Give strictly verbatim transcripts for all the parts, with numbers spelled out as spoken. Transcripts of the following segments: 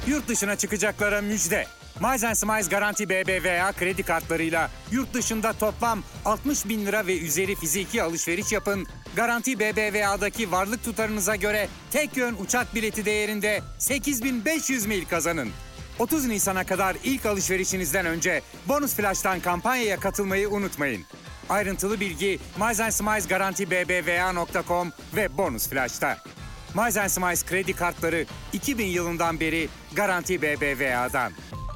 Yurt dışına çıkacaklara müjde. Miles and Smiles Garanti B B V A kredi kartlarıyla yurt dışında toplam altmış bin lira ve üzeri fiziki alışveriş yapın. Garanti B B V A'daki varlık tutarınıza göre tek yön uçak bileti değerinde sekiz bin beş yüz mil kazanın. otuz Nisan'a kadar ilk alışverişinizden önce Bonus Flash'tan kampanyaya katılmayı unutmayın. Ayrıntılı bilgi Miles and Smiles Garanti B B V A nokta com ve Bonus Flash'ta. Miles and Smiles kredi kartları iki bin yılından beri Garanti B B V A'dan.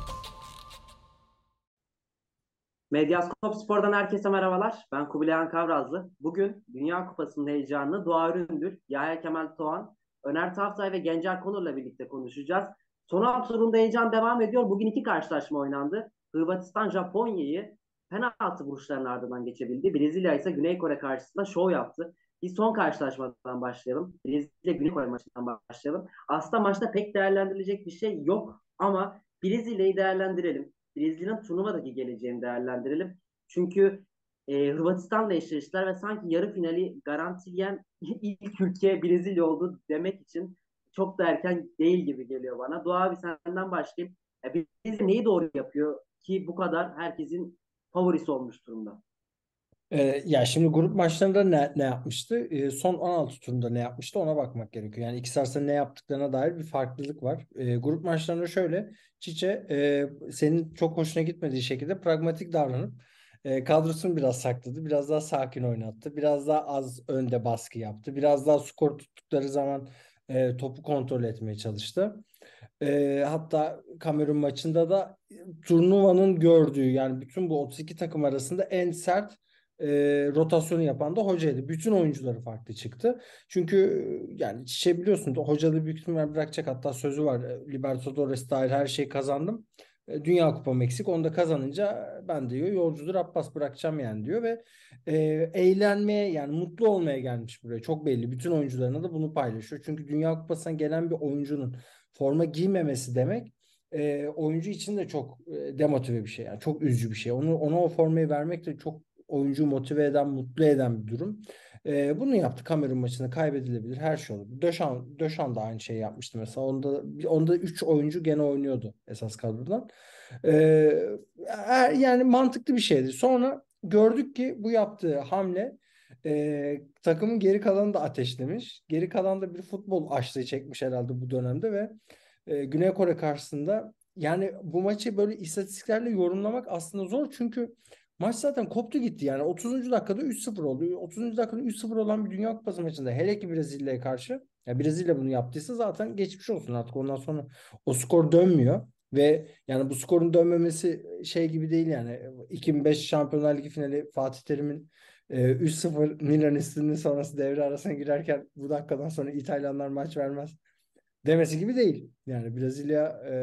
Medyaskop Spor'dan herkese merhabalar. Ben Kubilay Kavrazlı. Bugün Dünya Kupası'nın heyecanını Doğa Üründür, Yahya Kemal Toğan, Öner Tavsay ve Gencer Konur'la birlikte konuşacağız. Son altı turunda heyecan devam ediyor. Bugün iki karşılaşma oynandı. Hırvatistan Japonya'yı penaltı vuruşlarının ardından geçebildi. Brezilya ise Güney Kore karşısında şov yaptı. Biz son karşılaşmadan başlayalım. Brezilya Güney Kore maçından başlayalım. Aslında maçta pek değerlendirilecek bir şey yok ama Brezilya'yı değerlendirelim. Brezilya'nın turnuvadaki geleceğini değerlendirelim. Çünkü e, Hırvatistan'la eşleştiler ve sanki yarı finali garantileyen ilk ülke Brezilya oldu demek için çok da erken değil gibi geliyor bana. Doğa abi senden başlayayım. E, Brezilya neyi doğru yapıyor ki bu kadar herkesin favorisi olmuş durumda? Ee, ya şimdi grup maçlarında ne, ne yapmıştı? Ee, son on altı turunda ne yapmıştı ona bakmak gerekiyor. Yani ikisi arasında ne yaptıklarına dair bir farklılık var. Ee, grup maçlarında şöyle Çiçe e, senin çok hoşuna gitmediği şekilde pragmatik davranıp e, kadrosunu biraz sakladı. Biraz daha sakin oynattı. Biraz daha az önde baskı yaptı. Biraz daha skor tuttukları zaman e, topu kontrol etmeye çalıştı. E, hatta Kamerun maçında da turnuvanın gördüğü yani bütün bu otuz iki takım arasında en sert e, rotasyonu yapan da hocaydı. Bütün oyuncuları farklı çıktı. Çünkü yani şey biliyorsun hocalığı büyük ihtimal bırakacak, hatta sözü var. Libertadores dahil her şeyi kazandım. E, Dünya Kupam eksik. Onu da kazanınca ben diyor yolcudur Abbas bırakacağım yani diyor ve e, eğlenmeye yani mutlu olmaya gelmiş buraya. Çok belli. Bütün oyuncularına da bunu paylaşıyor. Çünkü Dünya Kupası'na gelen bir oyuncunun forma giymemesi demek e, oyuncu için de çok e, demotive bir şey. Yani çok üzücü bir şey. Onu ona o formayı vermek de çok oyuncu motive eden, mutlu eden bir durum. E, bunu yaptı. Kamerun maçında kaybedilebilir. Her şey olur. Döşan, Döşan da aynı şeyi yapmıştı mesela. Onda onda üç oyuncu gene oynuyordu esas kadrodan. E, yani mantıklı bir şeydi. Sonra gördük ki bu yaptığı hamle e, takımın geri kalanını da ateşlemiş. Geri kalan da bir futbol açlığı çekmiş herhalde bu dönemde ve e, Güney Kore karşısında yani bu maçı böyle istatistiklerle yorumlamak aslında zor çünkü maç zaten koptu gitti yani otuzuncu dakikada üç sıfır oldu. otuzuncu dakikada üç sıfır olan bir Dünya Kupası maçında hele ki Brezilya'ya karşı ya Brezilya bunu yaptıysa zaten geçmiş olsun artık ondan sonra o skor dönmüyor ve yani bu skorun dönmemesi şey gibi değil yani iki bin beş Şampiyonlar Ligi finali Fatih Terim'in e, üç sıfır Milan üstünlüğü sonrası devre arasına girerken bu dakikadan sonra İtalyanlar maç vermez demesi gibi değil. Yani Brezilya e,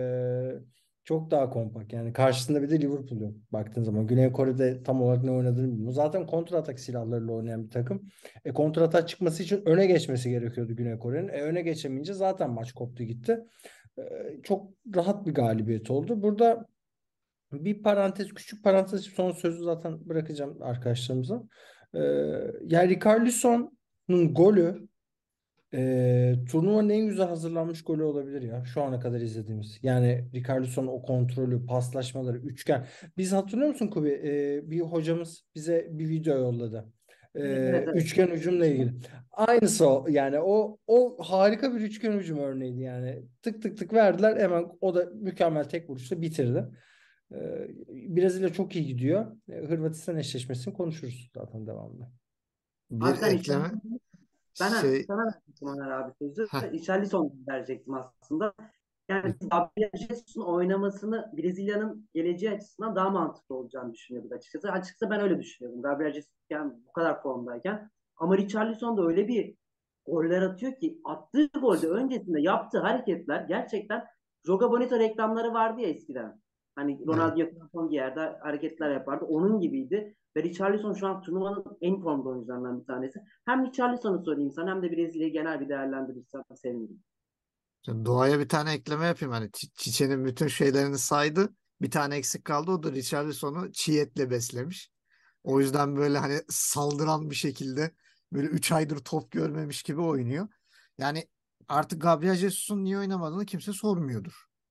çok daha kompakt. Yani karşısında bir de Liverpool yok baktığın zaman. Güney Kore'de tam olarak ne oynadığını bilmiyor. Zaten kontratak silahlarıyla oynayan bir takım. E, kontratak çıkması için öne geçmesi gerekiyordu Güney Kore'nin. E, öne geçemeyince zaten maç koptu gitti. E, çok rahat bir galibiyet oldu. Burada bir parantez, küçük parantez son sözü zaten bırakacağım arkadaşlarımıza. E, yani Richarlison'un golü ee, turnuvanın en güzel hazırlanmış golü olabilir ya. Şu ana kadar izlediğimiz. Yani Richarlison'un o kontrolü, paslaşmaları, üçgen. Biz hatırlıyor musun Kubi? Ee, bir hocamız bize bir video yolladı. Evet, Ee, evet. üçgen hücumla ilgili. Aynısı o. Yani o o harika bir üçgen hücum örneğiydi yani. Tık tık tık verdiler. Hemen o da mükemmel tek vuruşla bitirdi. Ee, Brezilya çok iyi gidiyor. Ee, Hırvatistan eşleşmesini konuşuruz zaten devamlı. Bir Abi sen ekleme İçeride ben şey sana verdim Öner abi sözü. heh, İçeride verecektim aslında. Yani Gabriel Jesus'un oynamasını Brezilya'nın geleceği açısından daha mantıklı olacağını düşünüyorduk açıkçası. Açıkçası ben öyle düşünüyordum. Gabriel Jesus yani bu kadar formdayken. Ama Richarlison da öyle bir goller atıyor ki attığı golde öncesinde yaptığı hareketler gerçekten Joga Bonito reklamları vardı ya eskiden. Hani evet. Ronaldinho son yerde hareketler yapardı. Onun gibiydi. Ve Richarlison şu an turnuvanın en formda oyuncularından bir tanesi. Hem Richarlison'u sorayım sana hem de Brezilya'yı genel bir değerlendirirsen sevinirim. Şimdi Doğa'ya bir tane ekleme yapayım. Hani Çi- Çiçe'nin bütün şeylerini saydı. Bir tane eksik kaldı. O da Richarlison'u çiğ etle beslemiş. O yüzden böyle hani saldıran bir şekilde böyle üç aydır top görmemiş gibi oynuyor. Yani artık Gabriel Jesus'un niye oynamadığını kimse sormuyordur.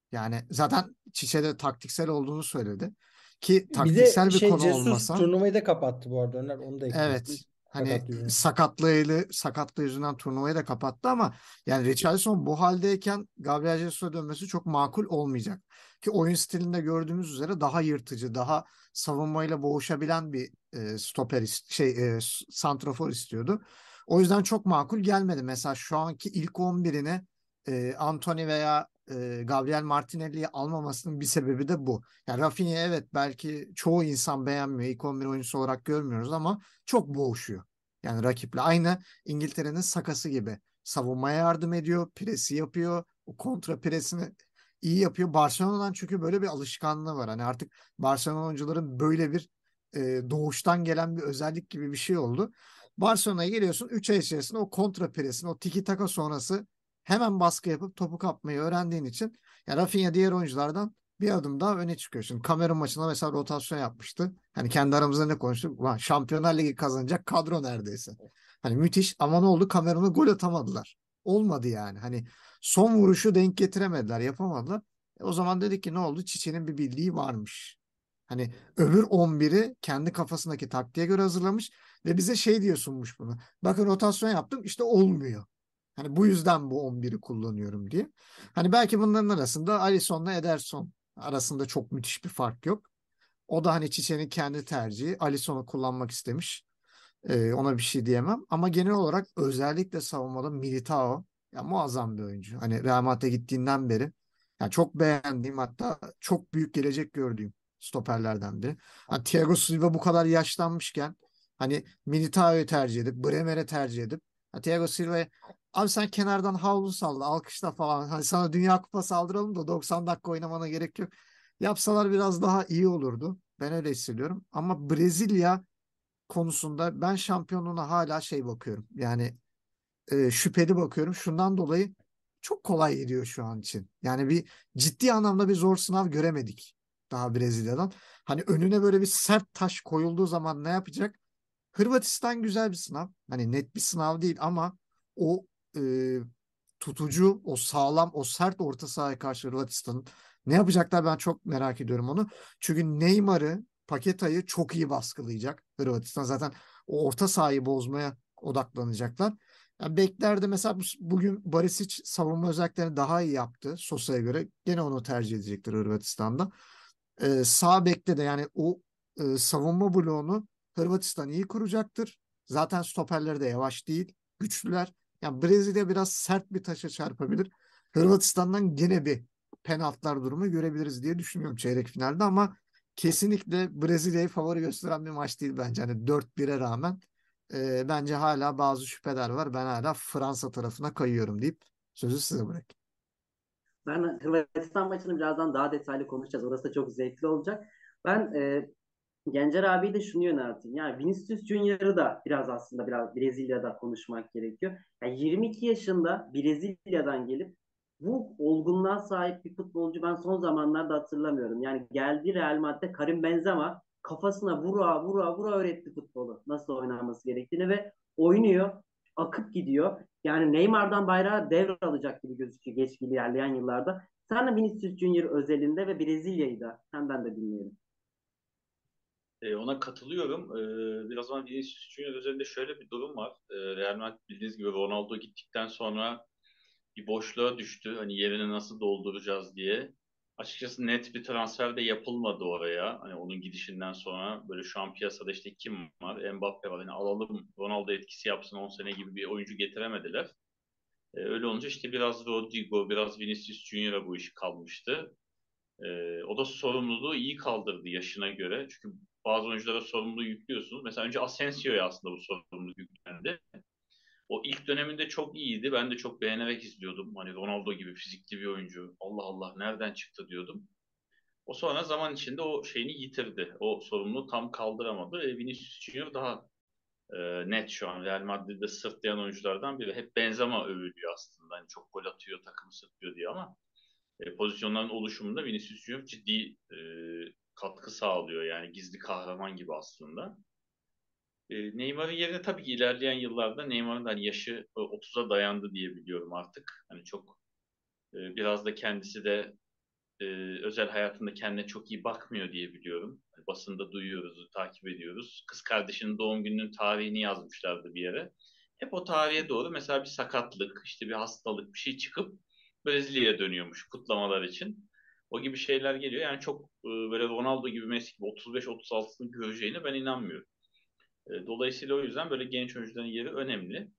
Yani zaten Çiçe de taktiksel olduğunu söyledi. Ki Bir de taktiksel bir şey konu Jesus olmasa, turnuvayı da kapattı bu arada Öner. Onu da ekleyelim. evet, hani Sakat yüzünden. sakatlığıyla sakatlığı yüzünden turnuvayı da kapattı ama yani Richarlison bu haldeyken Gabriel Jesus'a dönmesi çok makul olmayacak. Ki oyun stilinde gördüğümüz üzere daha yırtıcı, daha savunmayla boğuşabilen bir e, stoper ist- şey e, s- santrafor istiyordu. O yüzden çok makul gelmedi. Mesela şu anki ilk on birine e, Anthony veya e, Gabriel Martinelli'yi almamasının bir sebebi de bu. Yani Rafinha, evet, belki çoğu insan beğenmiyor. İlk on bir oyuncusu olarak görmüyoruz ama çok boğuşuyor. Yani rakiple aynı İngiltere'nin Sakası gibi savunmaya yardım ediyor, presi yapıyor, o kontra presini iyi yapıyor. Barcelona'dan çünkü böyle bir alışkanlığı var. Hani artık Barcelona oyuncuların böyle bir e, doğuştan gelen bir özellik gibi bir şey oldu. Barcelona'ya geliyorsun, üç ay içerisinde o kontra presini, o tiki taka sonrası hemen baskı yapıp topu kapmayı öğrendiğin için ya Rafinha diğer oyunculardan bir adım daha öne çıkıyor. Şimdi Kamerun maçında mesela rotasyon yapmıştı. Hani kendi aramızda ne konuştuk? Ulan Şampiyonlar Ligi kazanacak kadro neredeyse. Hani müthiş ama ne oldu? Kamerun'a gol atamadılar. Olmadı yani. Hani son vuruşu denk getiremediler, yapamadılar. E o zaman dedik ki ne oldu? Çiçe'nin bir bildiği varmış. Hani öbür on biri kendi kafasındaki taktiğe göre hazırlamış ve bize şey diye sunmuş bunu. Bakın rotasyon yaptım, işte olmuyor. Hani bu yüzden bu on biri kullanıyorum diye. Hani belki bunların arasında Alisson'la Ederson arasında çok müthiş bir fark yok. O da hani Çiçek'in kendi tercihi. Alisson'u kullanmak istemiş. Ee, ona bir şey diyemem. Ama genel olarak özellikle savunmada Militao ya muazzam bir oyuncu. Hani Real Madrid'e gittiğinden beri ya çok beğendiğim, hatta çok büyük gelecek gördüğüm stoperlerden biri. Hani Thiago Silva bu kadar yaşlanmışken hani Militao'yu tercih edip Bremer'e tercih edip ha, Thiago Silva'ya abi sen kenardan havlu salla, alkışla falan. Hani sana Dünya Kupası aldıralım da doksan dakika oynamana gerek yok. Yapsalar biraz daha iyi olurdu. Ben öyle hissediyorum. Ama Brezilya konusunda ben şampiyonluğuna hala şey bakıyorum. Yani e, şüpheli bakıyorum. Şundan dolayı çok kolay gidiyor şu an için. Yani bir ciddi anlamda bir zor sınav göremedik daha Brezilya'dan. Hani önüne böyle bir sert taş koyulduğu zaman ne yapacak? Hırvatistan güzel bir sınav. Hani net bir sınav değil ama o e, tutucu, o sağlam, o sert orta sahaya karşı Hırvatistan'ın ne yapacaklar ben çok merak ediyorum onu. Çünkü Neymar'ı, Paketa'yı çok iyi baskılayacak Hırvatistan. Zaten o orta sahayı bozmaya odaklanacaklar. Yani beklerde mesela bugün Barisic savunma özelliklerini daha iyi yaptı Sosa'ya göre. Gene onu tercih edecektir Hırvatistan'da. Ee, sağ bekte de yani o e, savunma bloğunu Hırvatistan iyi kuracaktır. Zaten stoperleri de yavaş değil, güçlüler. Yani Brezilya biraz sert bir taşa çarpabilir. Hırvatistan'dan gene bir penaltılar durumu görebiliriz diye düşünüyorum çeyrek finalde ama kesinlikle Brezilya'yı favori gösteren bir maç değil bence. Hani dört bire rağmen e, bence hala bazı şüpheler var. Ben hala Fransa tarafına kayıyorum deyip sözü size bırakayım. Ben Hırvatistan maçını birazdan daha detaylı konuşacağız. Orası da çok zevkli olacak. Ben e, Gencer abi de şunu yönelteyim. Yani Vinicius Junior'ı da biraz aslında biraz Brezilya'da konuşmak gerekiyor. Yani yirmi iki yaşında Brezilya'dan gelip bu olgunluğa sahip bir futbolcu ben son zamanlarda hatırlamıyorum. Yani geldi Real Madrid'de Karim Benzema kafasına vura vura vura öğretti futbolu. Nasıl oynanması gerektiğini ve oynuyor. Akıp gidiyor. Yani Neymar'dan bayrağı devralacak gibi gözüküyor geç ilerleyen yıllarda. Sen de Vinicius Junior özelinde ve Brezilya'yı da senden de dinleyelim. E, ona katılıyorum. E, biraz ama Vinicius Junior üzerinde şöyle bir durum var. E, Real Madrid bildiğiniz gibi Ronaldo gittikten sonra bir boşluğa düştü. Hani yerini nasıl dolduracağız diye. Açıkçası net bir transfer de yapılmadı oraya. Hani onun gidişinden sonra böyle şu an piyasada işte kim var? Mbappe var. Hani alalım Ronaldo etkisi yapsın on sene gibi bir oyuncu getiremediler. E, öyle olunca işte biraz Rodrigo, biraz Vinicius Junior'a bu iş kalmıştı. Ee, o da sorumluluğu iyi kaldırdı yaşına göre. Çünkü bazı oyunculara sorumluluğu yüklüyorsunuz. Mesela önce Asensio'ya aslında bu sorumluluk yüklendi. O ilk döneminde çok iyiydi. Ben de çok beğenerek izliyordum. Hani Ronaldo gibi fizikli bir oyuncu. Allah Allah nereden çıktı diyordum. O sonra zaman içinde o şeyini yitirdi. O sorumluluğu tam kaldıramadı. E, Vinicius Junior daha e, net şu an Real Madrid'de sırtlayan oyunculardan biri. Hep Benzema övülüyor aslında. Hani çok gol atıyor, takımı sırtlıyor diye ama e, pozisyonların oluşumunda Vinicius Junior ciddi e, katkı sağlıyor. Yani gizli kahraman gibi aslında. E, Neymar'ın yerine tabii ki ilerleyen yıllarda Neymar'ın hani yaşı e, otuza dayandı diye biliyorum artık. Hani çok e, biraz da kendisi de e, özel hayatında kendine çok iyi bakmıyor diye biliyorum. Basında duyuyoruz, takip ediyoruz. Kız kardeşinin doğum gününün tarihini yazmışlardı bir yere. Hep o tarihe doğru mesela bir sakatlık, işte bir hastalık, bir şey çıkıp Brezilya'ya dönüyormuş kutlamalar için. O gibi şeyler geliyor. Yani çok e, böyle Ronaldo gibi, Messi gibi otuz beş otuz altısını göreceğine ben inanmıyorum. E, dolayısıyla o yüzden böyle genç oyuncuların yeri önemli.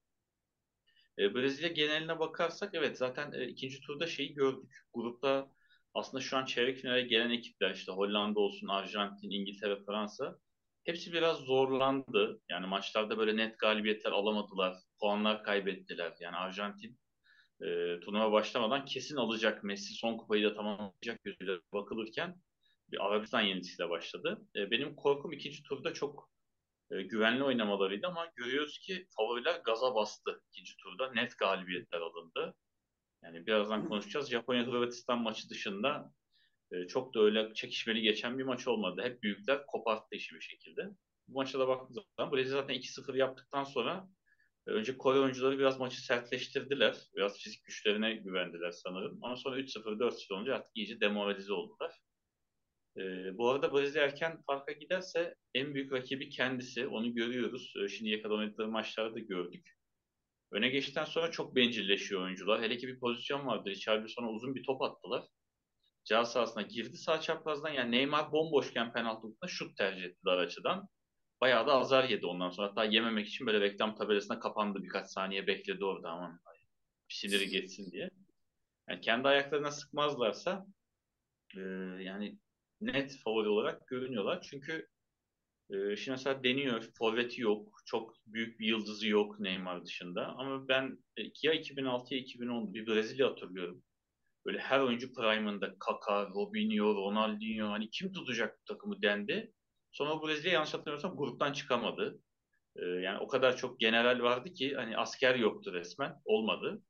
E, Brezilya geneline bakarsak evet zaten e, ikinci turda şeyi gördük. Grupta aslında şu an çeyrek finale gelen ekipler işte Hollanda olsun, Arjantin, İngiltere, Fransa hepsi biraz zorlandı. Yani maçlarda böyle net galibiyetler alamadılar. Puanlar kaybettiler. Yani Arjantin e, turnuva başlamadan kesin alacak. Messi son kupayı da tamamlayacak gözüyle bakılırken bir Arabistan yenilgisiyle başladı. E, benim korkum ikinci turda çok e, güvenli oynamalarıydı ama görüyoruz ki favoriler gaza bastı ikinci turda. Net galibiyetler alındı. Yani birazdan konuşacağız. Japonya-Hırvatistan maçı dışında e, çok da öyle çekişmeli geçen bir maç olmadı. Hep büyükler koparttı işi bir şekilde. Bu maça da baktığımız zaman Brezilya zaten iki sıfır yaptıktan sonra e, önce Kore oyuncuları biraz maçı sertleştirdiler. Biraz fizik güçlerine güvendiler sanırım. Ama sonra üç sıfır dört sıfır olunca artık iyice demoralize oldular. Ee, bu arada Brezilya erken farka giderse en büyük rakibi kendisi. Onu görüyoruz. Ee, şimdiye kadar oynadıkları maçlarda gördük. Öne geçtikten sonra çok bencilleşiyor oyuncular. Hele ki bir pozisyon vardı. Richarlison'a uzun bir top attılar. Ceza sahasına girdi sağ çaprazdan. Yani Neymar bomboşken penaltı noktasında şut tercih etti dar açıdan. Bayağı da azar yedi ondan sonra. Hatta yememek için böyle reklam tabelasına kapandı. Birkaç saniye bekledi orada aman siniri geçsin diye. Yani kendi ayaklarına sıkmazlarsa e, yani net favori olarak görünüyorlar. Çünkü Ee, şimdi mesela deniyor, forveti yok, çok büyük bir yıldızı yok Neymar dışında. Ama ben e, ya iki bin altı ya iki bin on bir Brezilya hatırlıyorum. Böyle her oyuncu prime'ında Kaká, Robinho, Ronaldinho hani kim tutacak bu takımı dendi. Sonra Brezilya yanlış hatırlamıyorsam gruptan çıkamadı. Ee, yani o kadar çok general vardı ki hani asker yoktu resmen. Olmadı.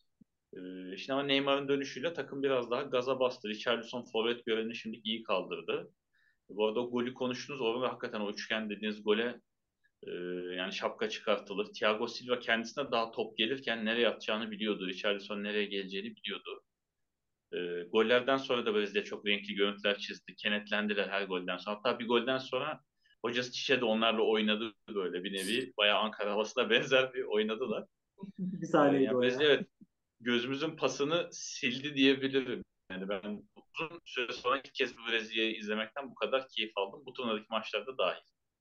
Ee, şimdi ama Neymar'ın dönüşüyle takım biraz daha gaza bastı. Richarlison forvet görevini şimdi iyi kaldırdı. Bu arada o golü konuştunuz. Orada hakikaten o üçgen dediğiniz gole Ee, yani şapka çıkartılır. Thiago Silva kendisine daha top gelirken nereye atacağını biliyordu. Richarlison nereye geleceğini biliyordu. Ee, gollerden sonra da Brezilya çok renkli görüntüler çizdi. Kenetlendiler her golden sonra. Hatta bir golden sonra hocası Çişe de onlarla oynadı böyle bir nevi. Bayağı Ankara havasına benzer bir oynadılar. Bir Ee, sahneydi yani o Brezilya ya. evet gözümüzün pasını sildi diyebilirim. Yani ben uzun süre sonra ilk kez bu Brezilya'yı izlemekten bu kadar keyif aldım. Bu turnuvadaki maçlarda dahil.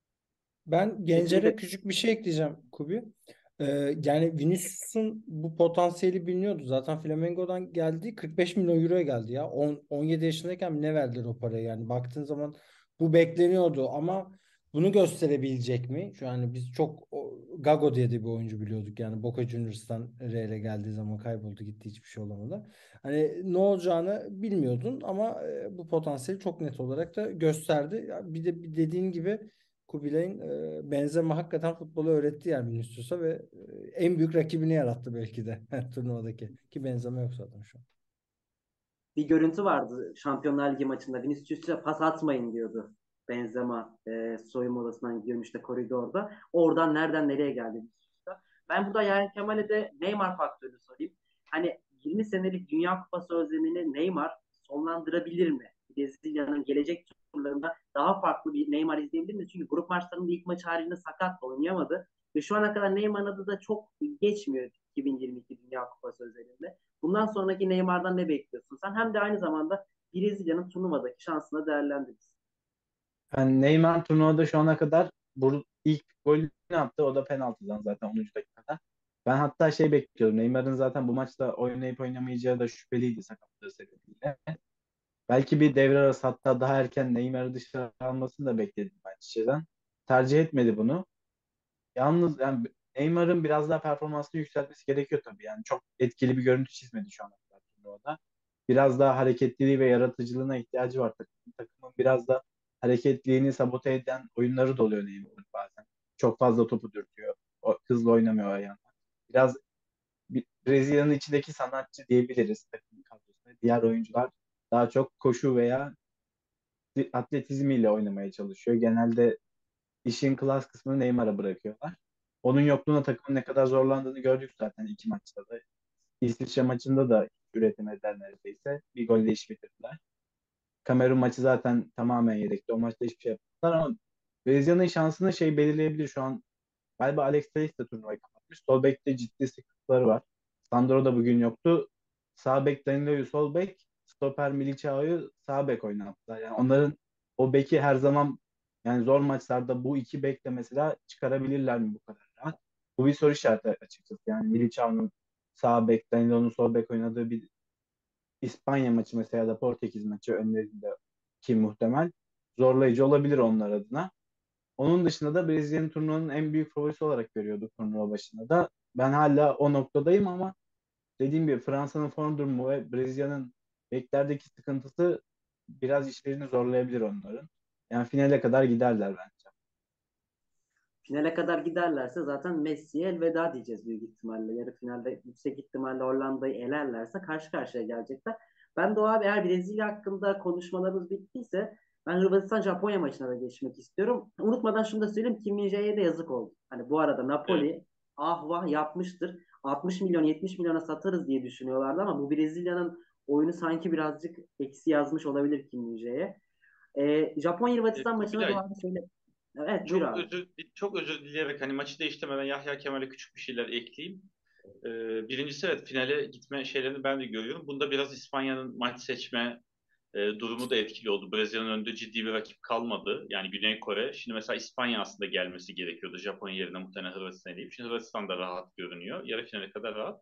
Ben Kesinlikle. Gencer'e küçük bir şey ekleyeceğim Kubi. Ee, yani Vinicius'un bu potansiyeli biliniyordu. Zaten Flamengo'dan geldi. kırk beş milyon euroya geldi ya. on, on yedi yaşındayken ne verdiler o parayı yani. Baktığın zaman bu bekleniyordu ama bunu gösterebilecek mi? Şu an biz çok o, Gago diye de bir oyuncu biliyorduk. Yani Boca Juniors'tan Real'e geldiği zaman kayboldu gitti hiçbir şey olamadı. Hani ne olacağını bilmiyordun ama e, bu potansiyeli çok net olarak da gösterdi. Ya bir de bir dediğin gibi Kubilay'ın e, Benzema hakikaten futbolu öğretti yani Vinicius'a ve e, en büyük rakibini yarattı belki de turnuvadaki. Ki Benzema yok zaten şu an. Bir görüntü vardı Şampiyonlar Ligi maçında. Vinicius'a pas atmayın diyordu. Benzema e, soyunma odasından gidiyormuş da koridorda. Oradan nereden nereye geldi Vinicius'a. Ben burada Yahya Kemal'e de Neymar faktörünü sorayım. Hani yirmi senelik Dünya Kupası özlemini Neymar sonlandırabilir mi? Brezilya'nın gelecek turlarında daha farklı bir Neymar izleyebilir mi? Çünkü grup maçlarında ilk maç haricinde sakat oynayamadı. Ve şu ana kadar Neymar'ın adı da çok geçmiyor iki bin yirmi iki Dünya Kupası özelinde. Bundan sonraki Neymar'dan ne bekliyorsun sen? Hem de aynı zamanda Brezilya'nın turnuvadaki şansını değerlendirirsin. Yani Neymar turnuvada şu ana kadar bu ilk golünü attı. O da penaltıdan zaten onuncu dakikada. Ben hatta şey bekliyorum. Neymar'ın zaten bu maçta oynayıp oynamayacağı da şüpheliydi sakatlığı sebebiyle. Belki bir devre arası hatta daha erken Neymar'ı dışarı almasını da bekledim ben Çiçe'den. Tercih etmedi bunu. Yalnız yani Neymar'ın biraz daha performansını yükseltmesi gerekiyor tabii. Yani çok etkili bir görüntü çizmedi şu ana kadar turnuvada. Biraz daha hareketliliği ve yaratıcılığına ihtiyacı var takımın. Takımın biraz da hareketliliğini sabote eden oyunları da oluyor Neymar'ın bazen. Çok fazla topu dürtüyor. O, hızlı oynamıyor ayağında. Biraz bir- Brezilya'nın içindeki sanatçı diyebiliriz takımın kadrosunda. Diğer oyuncular daha çok koşu veya atletizmiyle oynamaya çalışıyor. Genelde işin klas kısmını Neymar'a bırakıyorlar. Onun yokluğuna takımın ne kadar zorlandığını gördük zaten iki maçta da. İsviçre maçında da üretemediler neredeyse. Bir golle iş bitirdiler. Kamerun maçı zaten tamamen yedekti. O maçta hiçbir şey yapmadılar ama Brezilya'nın şansını şey belirleyebilir şu an. Galiba Alex Telles de turnuvayı kapatmış. Sol bekte ciddi sıkıntıları var. Sandro da bugün yoktu. Sağ bek Danilo'yu sol bek, stoper Militao'yu sağ bek oynattılar. Yani onların o beki her zaman yani zor maçlarda bu iki bekle mesela çıkarabilirler mi bu kadar rahat? Bu bir soru işareti açıkçası. Yani Militao'nun sağ bek, Danilo'nun sol bek oynadığı bir İspanya maçı mesela ya da Portekiz maçı önlerinde ki muhtemel zorlayıcı olabilir onlar adına. Onun dışında da Brezilya'nın turnuvanın en büyük favorisi olarak görüyorduk turnuva başında da. Ben hala o noktadayım ama dediğim gibi Fransa'nın form durumu ve Brezilya'nın beklerdeki sıkıntısı biraz işlerini zorlayabilir onların. Yani finale kadar giderler bence. Finale kadar giderlerse zaten Messi'ye elveda diyeceğiz büyük ihtimalle. Yarı finalde yüksek ihtimalle Hollanda'yı elerlerse karşı karşıya gelecekler. Ben de o abi eğer Brezilya hakkında konuşmalarımız bittiyse ben Hırvatistan-Japonya maçına da geçmek istiyorum. Unutmadan şunu da söyleyeyim. Kim Min-jae'ye de yazık oldu. Hani bu arada Evet. Napoli ah vah yapmıştır. altmış milyon yetmiş milyona satarız diye düşünüyorlardı ama bu Brezilya'nın oyunu sanki birazcık eksi yazmış olabilir Kim Min-jae'ye. Ee, E, Japonya-Hırvatistan maçına da Kubilay, abi söyle. Evet buyur çok abi. özür çok özür dileyerek hani maçı değiştirmeden Yahya Kemal'e küçük bir şeyler ekleyeyim. Ee, birincisi evet finale gitme şeylerini ben de görüyorum. Bunda biraz İspanya'nın maç seçme e, durumu da etkili oldu. Brezilya'nın önünde ciddi bir rakip kalmadı. Yani Güney Kore. Şimdi mesela İspanya aslında gelmesi gerekiyordu. Japonya yerine muhtemelen Hırvatistan eleyip. Şimdi Hırvatistan da rahat görünüyor. Yarı finale kadar rahat.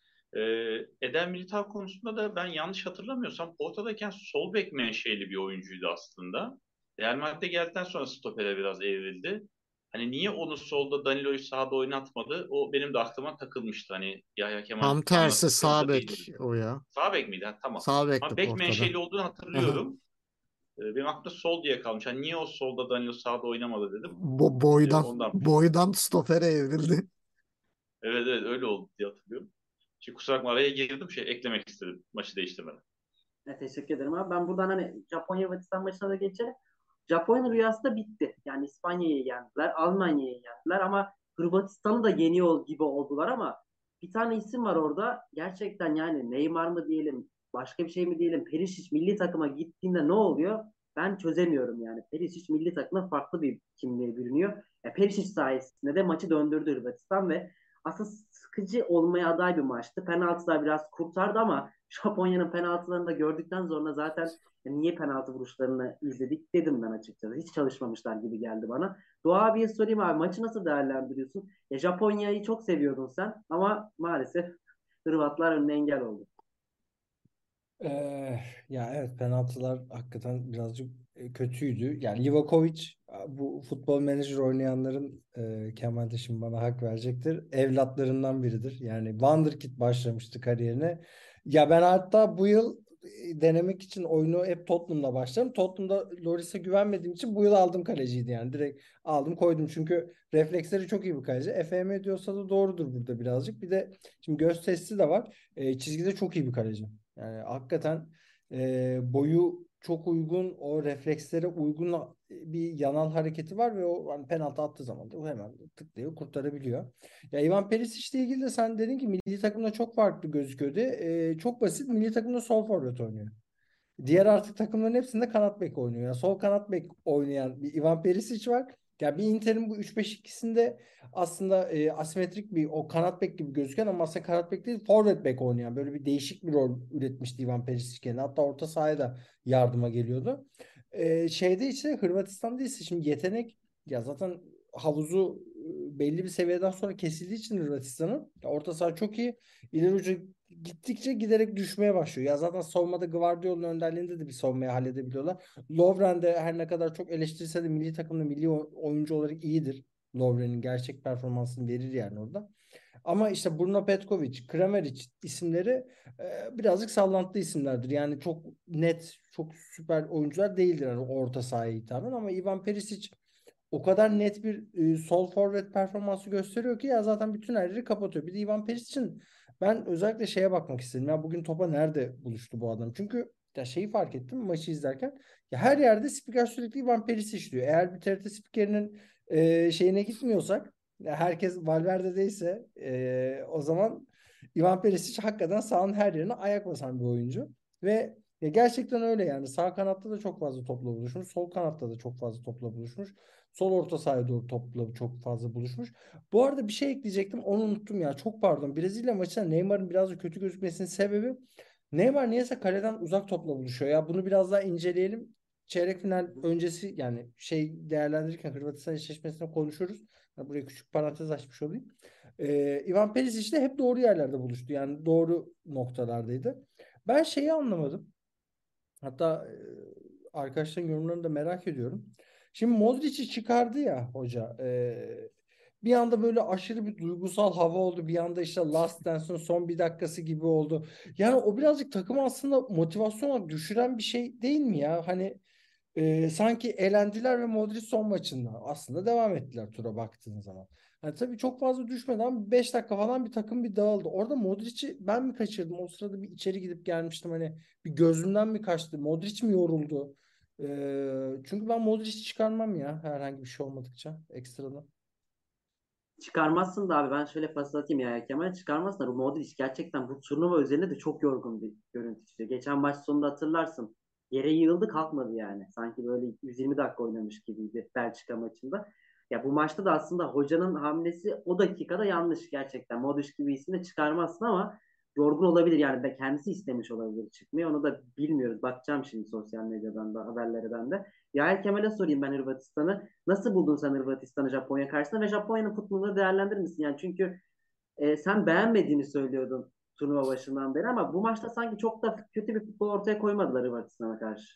Ee, Eder Militao konusunda da ben yanlış hatırlamıyorsam Porto'dayken sol bek menşeli bir oyuncuydu aslında. Real Madrid'e geldikten sonra stopere biraz evrildi. Hani niye onu solda Danilo'yu sağda oynatmadı? O benim de aklıma takılmıştı. Hani Yahya Kemal Tam tersi sağ anlattıklarında bek değiniriz. o ya. Sağ bek miydi? Ha, tamam. Sağ bekti Ama bek Porto'da. menşeli olduğunu Aha. hatırlıyorum. Ee, benim aklımda sol diye kalmış. Hani niye o solda Danilo sağda oynamadı dedim. Bo Ee, boydan ondanmış. boydan stopere evrildi. Evet evet öyle oldu diye hatırlıyorum. Şimdi kusura bakma araya girdim şey eklemek istedim maçı değiştirmeden. Ne, teşekkür ederim abi. Ben buradan hani Japonya Hırvatistan maçına da geçelim. Japonya'nın rüyası da bitti. Yani İspanya'yı yendiler, Almanya'yı yendiler ama Hırvatistan'ı da yeniyor gibi oldular ama bir tane isim var orada. Gerçekten yani Neymar mı diyelim, başka bir şey mi diyelim, Perisic milli takıma gittiğinde ne oluyor? Ben çözemiyorum yani. Perisic milli takımda farklı bir kimliğe bürünüyor. E, Perisic sayesinde de maçı döndürdü Hırvatistan ve aslında sıkıcı olmaya aday bir maçtı. Penaltılar biraz kurtardı ama Japonya'nın penaltılarını da gördükten sonra zaten yani niye penaltı vuruşlarını izledik dedim ben açıkçası. Hiç çalışmamışlar gibi geldi bana. Doğa abiye sorayım abi maçı nasıl değerlendiriyorsun? Ya Japonya'yı çok seviyordun sen ama maalesef Hırvatlar önüne engel oldu. Ee, ya evet penaltılar hakikaten birazcık e, kötüydü. Yani Livakovic bu futbol menajer oynayanların e, Kemal de şimdi bana hak verecektir. Evlatlarından biridir. Yani Wonderkid başlamıştı kariyerine. Ya ben hatta bu yıl e, denemek için oyunu hep Tottenham'la başladım. Tottenham'da Lloris'e güvenmediğim için bu yıl aldım kaleciydi yani. Direkt aldım koydum çünkü refleksleri çok iyi bir kaleci. F M diyorsa da doğrudur burada birazcık. Bir de şimdi göz testi de var. E, çizgide çok iyi bir kaleci. Yani hakikaten e, boyu çok uygun, o reflekslere uygun bir yanal hareketi var ve o hani penaltı attığı zaman da o hemen tıklıyor, kurtarabiliyor. Ya Ivan Perisic ile ilgili de sen dedin ki milli takımda çok farklı gözüküyordu. E, çok basit milli takımda sol forvet oynuyor. Diğer artık takımların hepsinde kanat bek oynuyor. Yani sol kanat bek oynayan bir Ivan Perisic var. Ya bir Inter'in bu üç beş ikisinde aslında e, asimetrik bir o kanat bek gibi gözüken ama aslında kanat bek değil forvet bek oynayan böyle bir değişik bir rol üretmişti Ivan Perisic kendine. Hatta orta sahaya da yardıma geliyordu. E, şeyde işte Hırvatistan'da ise şimdi yetenek ya zaten havuzu e, belli bir seviyeden sonra kesildiği için Hırvatistan'ın ya orta saha çok iyi. İleri ucu gittikçe giderek düşmeye başlıyor. Ya zaten savunmada Guardiola'nın önderliğinde de bir savunmayı halledebiliyorlar. Lovren de her ne kadar çok eleştirilse de milli takımda milli oyuncu olarak iyidir. Lovren'in gerçek performansını verir yani orada. Ama işte Bruno Petkovic, Kramaric isimleri e, birazcık sallantılı isimlerdir. Yani çok net, çok süper oyuncular değildir yani orta sahaya hitaben ama Ivan Perisic o kadar net bir e, sol forvet performansı gösteriyor ki ya zaten bütün her yeri kapatıyor. Bir de Ivan Perisic ben özellikle şeye bakmak istedim. Ya bugün topa nerede buluştu bu adam? Çünkü ya şeyi fark ettim maçı izlerken. Ya her yerde spiker sürekli Ivan Perisic diyor. Eğer bir T R T spikerinin e, şeyine gitmiyorsak ya herkes Valverde'deyse e, o zaman Ivan Perisic hakikaten sahanın her yerine ayak basan bir oyuncu. Ve Ya gerçekten öyle yani. Sağ kanatta da çok fazla topla buluşmuş. Sol kanatta da çok fazla topla buluşmuş. Sol orta sahaya doğru topla çok fazla buluşmuş. Bu arada bir şey ekleyecektim. Onu unuttum ya. Çok pardon. Brezilya maçında Neymar'ın biraz da kötü gözükmesinin sebebi Neymar niyeyse kaleden uzak topla buluşuyor. Ya bunu biraz daha inceleyelim. Çeyrek final öncesi yani şey değerlendirirken Hırvatistan eşleşmesine konuşuruz. Ha, buraya küçük parantez açmış olayım. Ee, Ivan Perisic de hep doğru yerlerde buluştu. Yani doğru noktalardaydı. Ben şeyi anlamadım. Hatta e, arkadaşların yorumlarını da merak ediyorum. Şimdi Modric'i çıkardı ya hoca. E, bir anda böyle aşırı bir duygusal hava oldu. Bir anda işte Last Dance'ın son bir dakikası gibi oldu. Yani o birazcık takımı aslında motivasyon olarak düşüren bir şey değil mi ya? Hani e, sanki elendiler ve Modric son maçında aslında devam ettiler tura baktığın zaman. Yani tabii çok fazla düşmedi ama beş dakika falan bir takım bir dağıldı. Orada Modric'i ben mi kaçırdım? O sırada bir içeri gidip gelmiştim hani bir gözümden mi kaçtı? Modric mi yoruldu? E, çünkü ben Modric'i çıkarmam ya herhangi bir şey olmadıkça ekstradan. Çıkarmazsın da abi, ben şöyle pas atayım ya Kemal, çıkarmazsın da Modric gerçekten bu turnuva üzerinde de çok yorgun bir görüntü çiziyor. Geçen maç sonunda hatırlarsın, yere yığıldı kalkmadı yani. Sanki böyle yüz yirmi dakika oynamış gibiydi Belçika maçında. Ya bu maçta da aslında hocanın hamlesi o dakikada yanlış gerçekten. Modric gibi isim de çıkarmazsın ama yorgun olabilir yani, de kendisi istemiş olabilir çıkmayı. Onu da bilmiyoruz. Bakacağım şimdi sosyal medyadan da haberlerden de. Ya Kemal'e sorayım ben Hırvatistan'ı. Nasıl buldun sen Hırvatistan'ı Japonya karşısında ve Japonya'nın futbolunu değerlendirir misin? Yani çünkü e, sen beğenmediğini söylüyordun turnuva başından beri ama bu maçta sanki çok da kötü bir futbol ortaya koymadılar Hırvatistan'a karşı.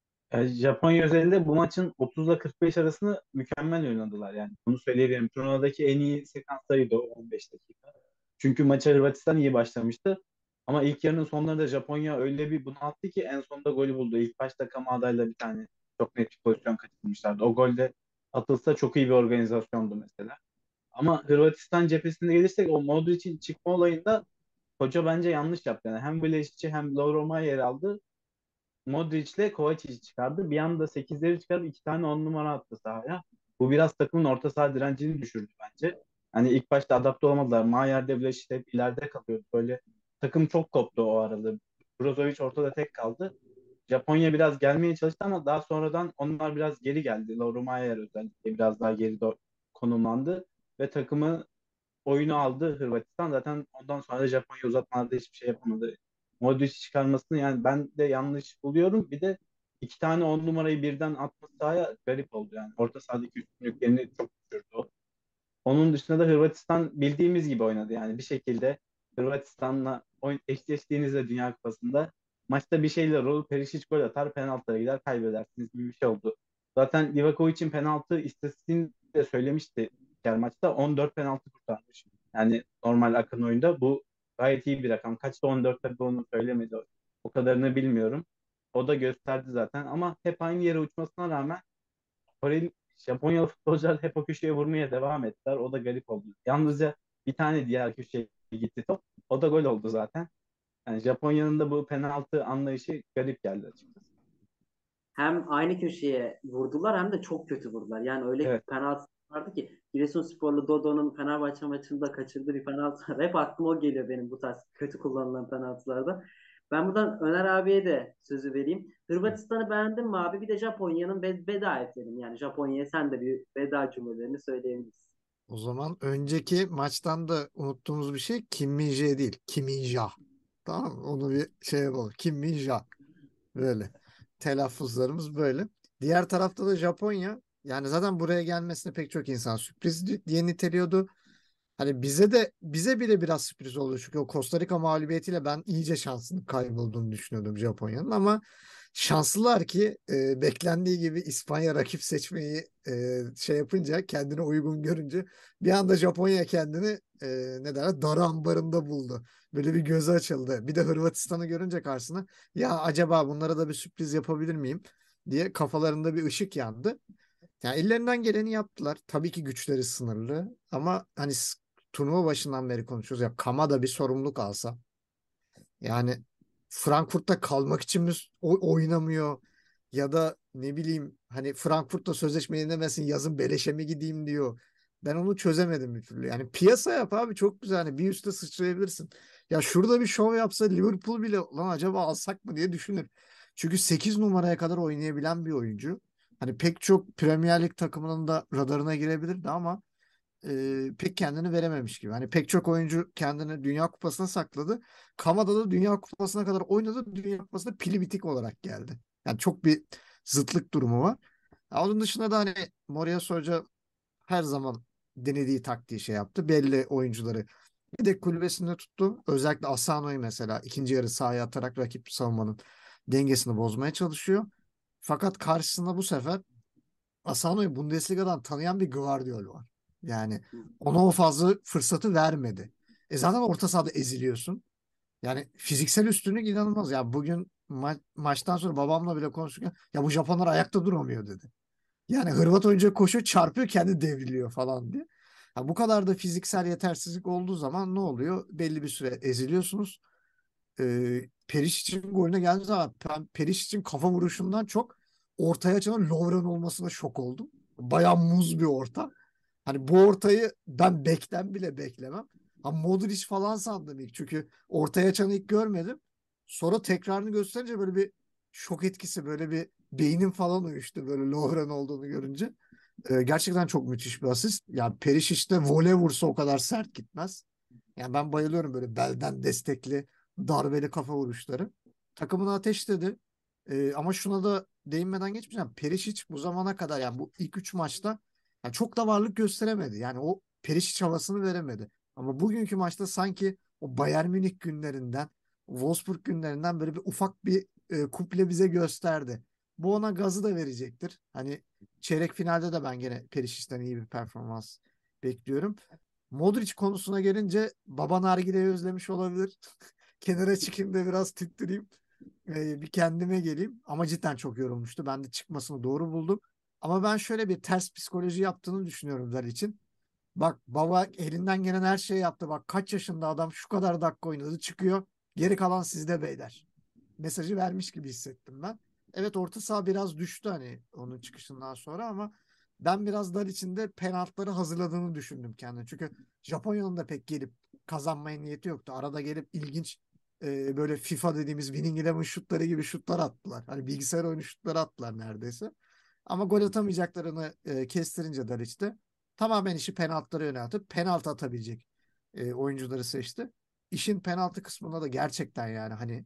E, Japonya özelinde bu maçın otuzla kırk beş arasını mükemmel oynadılar yani. Bunu söyleyebilirim. Turnuvadaki en iyi sekanslarıydı o on beş dakika. Çünkü maça Hırvatistan iyi başlamıştı. Ama ilk yarının sonlarında Japonya öyle bir bunalttı ki en sonunda golü buldu. İlk başta Kamada'yla bir tane çok net bir pozisyon kaçırmışlardı. O golde atılsa çok iyi bir organizasyondu mesela. Ama Hırvatistan cephesinde gelirsek o Modric'in çıkma olayında hoca bence yanlış yaptı. Yani hem Vlasic hem Lovro Mayer aldı. Modric'le Kovacic'i çıkardı. Bir anda sekizleri çıkarıp iki tane on numara attı sahaya. Bu biraz takımın orta saha direncini düşürdü bence. Hani ilk başta adapte olamadılar. Mayer'de Vlasic hep ileride kalıyordu. Böyle takım çok koptu o arada. Brozovic ortada tek kaldı. Japonya biraz gelmeye çalıştı ama daha sonradan onlar biraz geri geldi. Lovro Mayer özellikle biraz daha geri do- konumlandı ve takımı oyunu aldı Hırvatistan. Zaten ondan sonra da Japonya uzatmalarda hiçbir şey yapamadı. Modric çıkarmasını yani ben de yanlış buluyorum. Bir de iki tane on numarayı birden atması sahaya garip oldu yani. Orta sahadaki üstünlüklerini çok düşürdü o. Onun dışında da Hırvatistan bildiğimiz gibi oynadı. Yani bir şekilde Hırvatistan'la oyun eşleştiğinizde Dünya Kupası'nda maçta bir şeyler olur. Perisic gol atar, penaltılara gider, kaybedersiniz gibi bir şey oldu. Zaten Livakovic'in penaltı istatistiğini de söylemişti diğer maçta. on dört penaltı kurtarmış. Yani normal akın oyunda bu gayet iyi bir rakam. Kaçta on dört tabii onu söylemedi. O kadarını bilmiyorum. O da gösterdi zaten ama hep aynı yere uçmasına rağmen Koreli, Japonyalı futbolcular hep o köşeye vurmaya devam ettiler. O da garip oldu. Yalnızca bir tane diğer köşeye gitti top. O da gol oldu zaten. Yani Japonya'nın da bu penaltı anlayışı garip geldi açıkçası. Hem aynı köşeye vurdular hem de çok kötü vurdular. Yani öyle Evet. penaltı vardı ki Giresunsporlu Dodo'nun Fenerbahçe maçında kaçırdığı bir penaltı var. Hep aklıma o geliyor benim bu tarz kötü kullanılan penaltılarda. Ben buradan Öner abiye de sözü vereyim. Hırvatistan'ı beğendin mi abi? Bir de Japonya'nın ve- veda edelim. Yani Japonya'ya sen de bir veda cümlelerini söyleyebilirsin. O zaman önceki maçtan da unuttuğumuz bir şey Kim Min-jae değil. Kim Min-ja. Tamam mı? Onu bir şey yapalım. Kim Min-ja. Böyle. Telaffuzlarımız böyle. Diğer tarafta da Japonya. Yani zaten buraya gelmesine pek çok insan sürpriz diye niteliyordu. Hani bize de bize bile biraz sürpriz oldu. Çünkü o Costa Rica mağlubiyetiyle ben iyice şansının kaybolduğunu düşünüyordum Japonya'nın ama şanslılar ki e, beklendiği gibi İspanya rakip seçmeyi e, şey yapınca kendine uygun görünce bir anda Japonya kendini e, ne derler darı ambarında buldu. Böyle bir gözü açıldı. Bir de Hırvatistan'ı görünce karşısına ya acaba bunlara da bir sürpriz yapabilir miyim diye kafalarında bir ışık yandı. Yani ellerinden geleni yaptılar. Tabii ki güçleri sınırlı ama hani s- turnuva başından beri konuşuyoruz ya Kamada bir sorumluluk alsa. Yani Frankfurt'ta kalmak için mi o- oynamıyor ya da ne bileyim hani Frankfurt'ta sözleşme yenilemesin yazın beleşe mi gideyim diyor. Ben onu çözemedim bir türlü. Yani piyasa yap abi, çok güzel. Hani bir üste sıçrayabilirsin. Ya şurada bir şov yapsa Liverpool bile lan acaba alsak mı diye düşünür. Çünkü sekiz numaraya kadar oynayabilen bir oyuncu. Hani pek çok Premier Lig takımının da radarına girebilirdi ama e, pek kendini verememiş gibi. Hani pek çok oyuncu kendini Dünya Kupası'na sakladı. Kamada da Dünya Kupası'na kadar oynadı. Dünya Kupası'nda pili bitik olarak geldi. Yani çok bir zıtlık durumu var. Ya onun dışında da hani Mourinho Hoca her zaman denediği taktiği şey yaptı. Belli oyuncuları yedek kulübesinde tuttu. Özellikle Asano'yu mesela ikinci yarı sahaya atarak rakip savunmanın dengesini bozmaya çalışıyor. Fakat karşısında bu sefer Asano'yu Bundesliga'dan tanıyan bir Guardiola var. Yani ona o fazla fırsatı vermedi. E zaten orta sahada eziliyorsun. Yani fiziksel üstünlük inanılmaz. Ya bugün ma- maçtan sonra babamla bile konuşurken ya bu Japonlar ayakta duramıyor dedi. Yani Hırvat oyuncu koşuyor, çarpıyor, kendi devriliyor falan diye. Ha, bu kadar da fiziksel yetersizlik olduğu zaman ne oluyor? Belli bir süre eziliyorsunuz. Ee, Perişic'in golüne geldiği zaman ben Perişic'in kafa vuruşundan çok ortaya açılan Lovren olmasına şok oldum. Bayağı muz bir orta. Hani bu ortayı ben bekten bile beklemem. Ha, Modric falan sandım ilk. Çünkü ortaya açanı ilk görmedim. Sonra tekrarını gösterince böyle bir şok etkisi, böyle bir beynim falan uyuştu böyle Lovren olduğunu görünce. Ee, gerçekten çok müthiş bir asist. Yani Perisic de voley vursa o kadar sert gitmez. Yani ben bayılıyorum böyle belden destekli darbeli kafa vuruşları. Takımını ateşledi. Ee, ama şuna da değinmeden geçmeyeceğim. Perisic bu zamana kadar, yani bu ilk üç maçta yani çok da varlık gösteremedi. Yani o Perisic havasını veremedi. Ama bugünkü maçta sanki o Bayern Münih günlerinden, Wolfsburg günlerinden böyle bir ufak bir e, kuple bize gösterdi. Bu ona gazı da verecektir. Hani çeyrek finalde de ben gene Perisic'ten iyi bir performans bekliyorum. Modric konusuna gelince baba nargileyi özlemiş olabilir. Kenara çıkayım da biraz tittireyim. Ee, bir kendime geleyim. Ama cidden çok yorulmuştu. Ben de çıkmasını doğru buldum. Ama ben şöyle bir ters psikoloji yaptığını düşünüyorum Dal için. Bak baba elinden gelen her şeyi yaptı. Bak kaç yaşında adam, şu kadar dakika oynadı, çıkıyor. Geri kalan sizde beyler. Mesajı vermiş gibi hissettim ben. Evet, orta saha biraz düştü hani onun çıkışından sonra ama ben biraz Dal içinde penaltıları hazırladığını düşündüm kendine. Çünkü Japonya'nın da pek gelip kazanmaya niyeti yoktu. Arada gelip ilginç e, böyle FIFA dediğimiz Winning Eleven şutları gibi şutlar attılar. Hani bilgisayar oyunu şutları attılar neredeyse. Ama gol atamayacaklarını e, kestirince Dalic de tamamen işi penaltılara yöneltip penaltı atabilecek e, oyuncuları seçti. İşin penaltı kısmında da gerçekten yani hani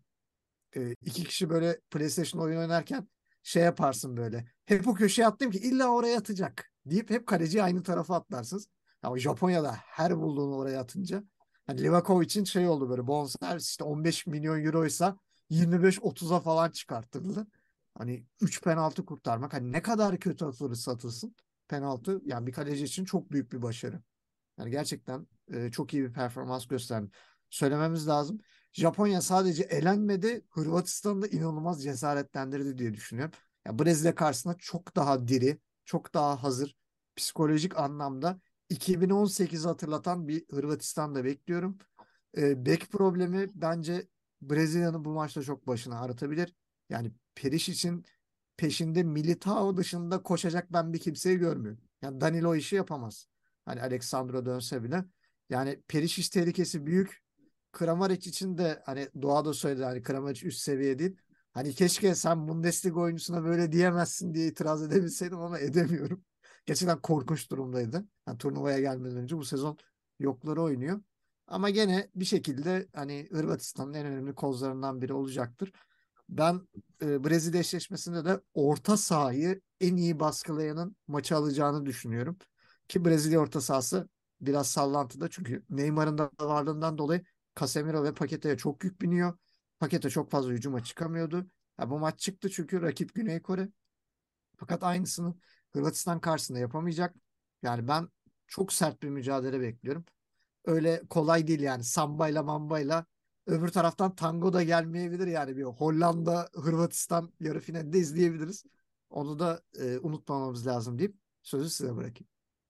e, iki kişi böyle PlayStation oyun oynarken şey yaparsın böyle. Hep o köşeye attım ki illa oraya atacak deyip hep kaleciyi aynı tarafa atlarsınız. Ama Japonya'da her bulduğunu oraya atınca hani Livakovic'in şey oldu, böyle bonservis işte on beş milyon euroysa yirmi beş otuza falan çıkarttırıldı. Hani üç penaltı kurtarmak, hani ne kadar kötü atılırsa atılsın penaltı, yani bir kaleci için çok büyük bir başarı. Yani gerçekten e, çok iyi bir performans gösterdi. Söylememiz lazım. Japonya sadece elenmedi, Hırvatistan'ı da inanılmaz cesaretlendirdi diye düşünüyorum. Ya Brezilya karşısında çok daha diri, çok daha hazır, psikolojik anlamda iki bin on sekizi hatırlatan bir Hırvatistan da bekliyorum. E, bek problemi bence Brezilya'nın bu maçta çok başını ağrıtabilir. Yani Perişic'in peşinde Militao dışında koşacak ben bir kimseyi görmüyorum. Yani Danilo işi yapamaz. Hani Aleksandro dönse bile. Yani Perisic tehlikesi büyük. Kramaric için de hani Doğa da söyledi, hani Kramaric üst seviye değil. Hani keşke sen Bundesliga oyuncusuna böyle diyemezsin diye itiraz edebilseydim ama edemiyorum. Gerçekten korkunç durumdaydı. Yani turnuvaya gelmeden önce bu sezon yokları oynuyor. Ama gene bir şekilde hani Hırvatistan'ın en önemli kozlarından biri olacaktır. Ben e, Brezilya eşleşmesinde de orta sahayı en iyi baskılayanın maçı alacağını düşünüyorum. Ki Brezilya orta sahası biraz sallantıda, çünkü Neymar'ın da varlığından dolayı Casemiro ve Paqueta'ya çok yük biniyor. Paqueta çok fazla hücuma çıkamıyordu. Ya bu maç çıktı çünkü rakip Güney Kore. Fakat aynısını Hırvatistan karşısında yapamayacak. Yani ben çok sert bir mücadele bekliyorum. Öyle kolay değil yani, sambayla mambayla öbür taraftan tango da gelmeyebilir, yani bir Hollanda Hırvatistan yarı finalde izleyebiliriz. Onu da e, unutmamamız lazım deyip sözü size bırakayım.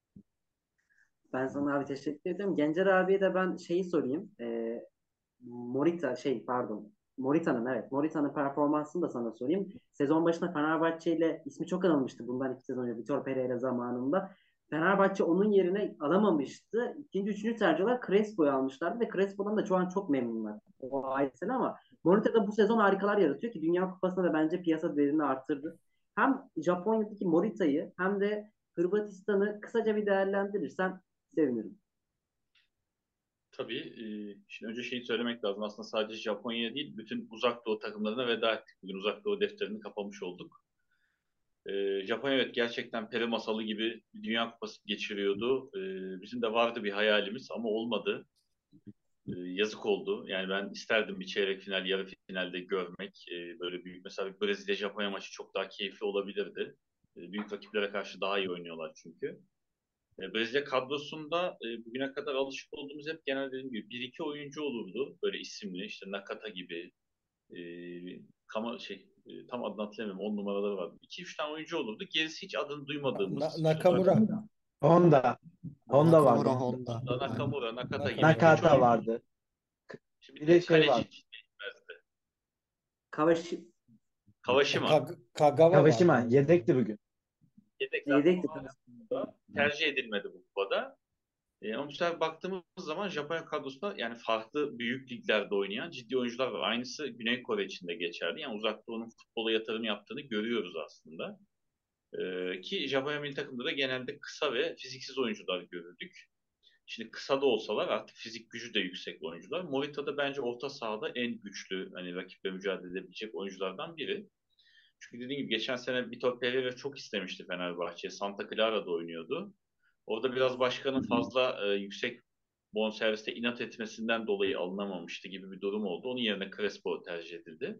Ben sana abi teşekkür ediyorum. Gencer abiye de ben şeyi sorayım. Ee, Morita şey pardon. Morita'nın evet Morita'nın performansını da sana sorayım. Sezon başında Fenerbahçe ile ismi çok anılmıştı bundan iki sezon önce Vitor Pereira zamanında. Fenerbahçe onun yerine alamamıştı. İkinci, üçüncü tercih olarak Crespo'yu almışlardı ve Crespo'dan da şu an çok memnunlar. O ayrı mesele ama Morita da bu sezon harikalar yaratıyor ki Dünya Kupası'nda da bence piyasa değerini arttırdı. Hem Japonya'daki Morita'yı hem de Hırvatistan'ı kısaca bir değerlendirirsen sevinirim. Tabii. E, şimdi önce şeyi söylemek lazım. Aslında sadece Japonya değil, bütün Uzak Doğu takımlarına veda ettik. Bugün Uzak Doğu defterini kapamış olduk. E, Japonya evet gerçekten peri masalı gibi bir Dünya Kupası geçiriyordu. E, bizim de vardı bir hayalimiz ama olmadı. E, yazık oldu. Yani ben isterdim bir çeyrek final, yarı finalde görmek. E, böyle büyük mesela bir Brezilya-Japonya maçı çok daha keyifli olabilirdi. E, büyük rakiplere karşı daha iyi oynuyorlar çünkü. E, Brezilya kadrosunda e, bugüne kadar alışık olduğumuz hep genelde dediğim gibi bir iki oyuncu olurdu. Böyle isimli işte Nakata gibi e, kama, şey e, tam adını hatırlamıyorum on numaraları vardı. iki üç tane oyuncu olurdu. Gerisi hiç adını Na- duymadığımız işte Nakamura. Honda. Honda vardı. Nakamura Honda. Honda. Honda, Aynen. Nakamura, Nakata gibi Nakamura. birkaç Nakata oyuncu. vardı. Şimdi bir Bir de de şey kaleci vardı. hiç değişmezdi. Kavaşı Kawashima Kag- Kagawa Kawashima vardı. yedekti bugün. yedek zaten yedekti. hala tercih edilmedi bu kupada. E, ama bu sefer baktığımız zaman Japonya kadrosunda yani farklı büyük liglerde oynayan ciddi oyuncular var. Aynısı Güney Kore için de geçerli. Yani Uzak Doğu'nun futbola yatırım yaptığını görüyoruz aslında. E, ki Japonya milli takımda da genelde kısa ve fiziksiz oyuncular görürdük. Şimdi kısa da olsalar artık fizik gücü de yüksek oyuncular. Morita da bence orta sahada en güçlü hani rakiple mücadele edebilecek oyunculardan biri. Çünkü dediğim gibi geçen sene Vitor Pereira çok istemişti Fenerbahçe. Santa Clara'da oynuyordu. Orada biraz başkanın fazla e, yüksek bonserviste inat etmesinden dolayı alınamamıştı gibi bir durum oldu. Onun yerine Crespo tercih edildi.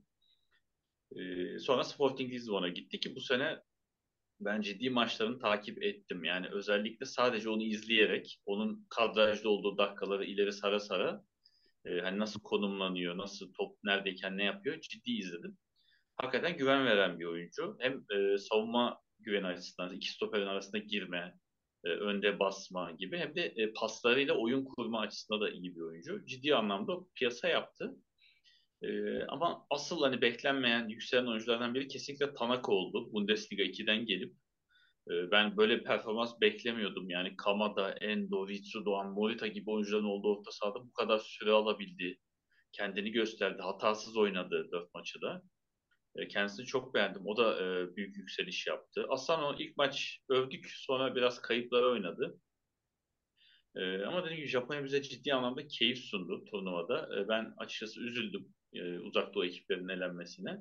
E, sonra Sporting Lisbon'a gitti ki bu sene ben ciddi maçlarını takip ettim. Yani özellikle sadece onu izleyerek, onun kadrajda olduğu dakikaları ileri sara sara e, hani nasıl konumlanıyor, nasıl top neredeyken ne yapıyor ciddi izledim. Hakikaten güven veren bir oyuncu. Hem e, savunma güveni açısından iki stoperin arasında girme, e, önde basma gibi hem de e, paslarıyla oyun kurma açısından da iyi bir oyuncu. Ciddi anlamda piyasa yaptı. E, ama asıl hani beklenmeyen yükselen oyunculardan biri kesinlikle Tanaka oldu. Bundesliga ikiden gelip e, ben böyle bir performans beklemiyordum. Yani Kamada, Endo, Ritsu Doğan, Morita gibi oyuncuların olduğu orta sahada bu kadar süre alabildi. Kendini gösterdi. Hatasız oynadı dört maçı da. E, Kendisini çok beğendim. O da e, büyük yükseliş yaptı. Aslan ilk maç övdük. Sonra biraz kayıplara oynadı. E, ama dediğim gibi Japonya bize ciddi anlamda keyif sundu turnuvada. E, ben açıkçası üzüldüm e, Uzak Doğu ekiplerinin elenmesine.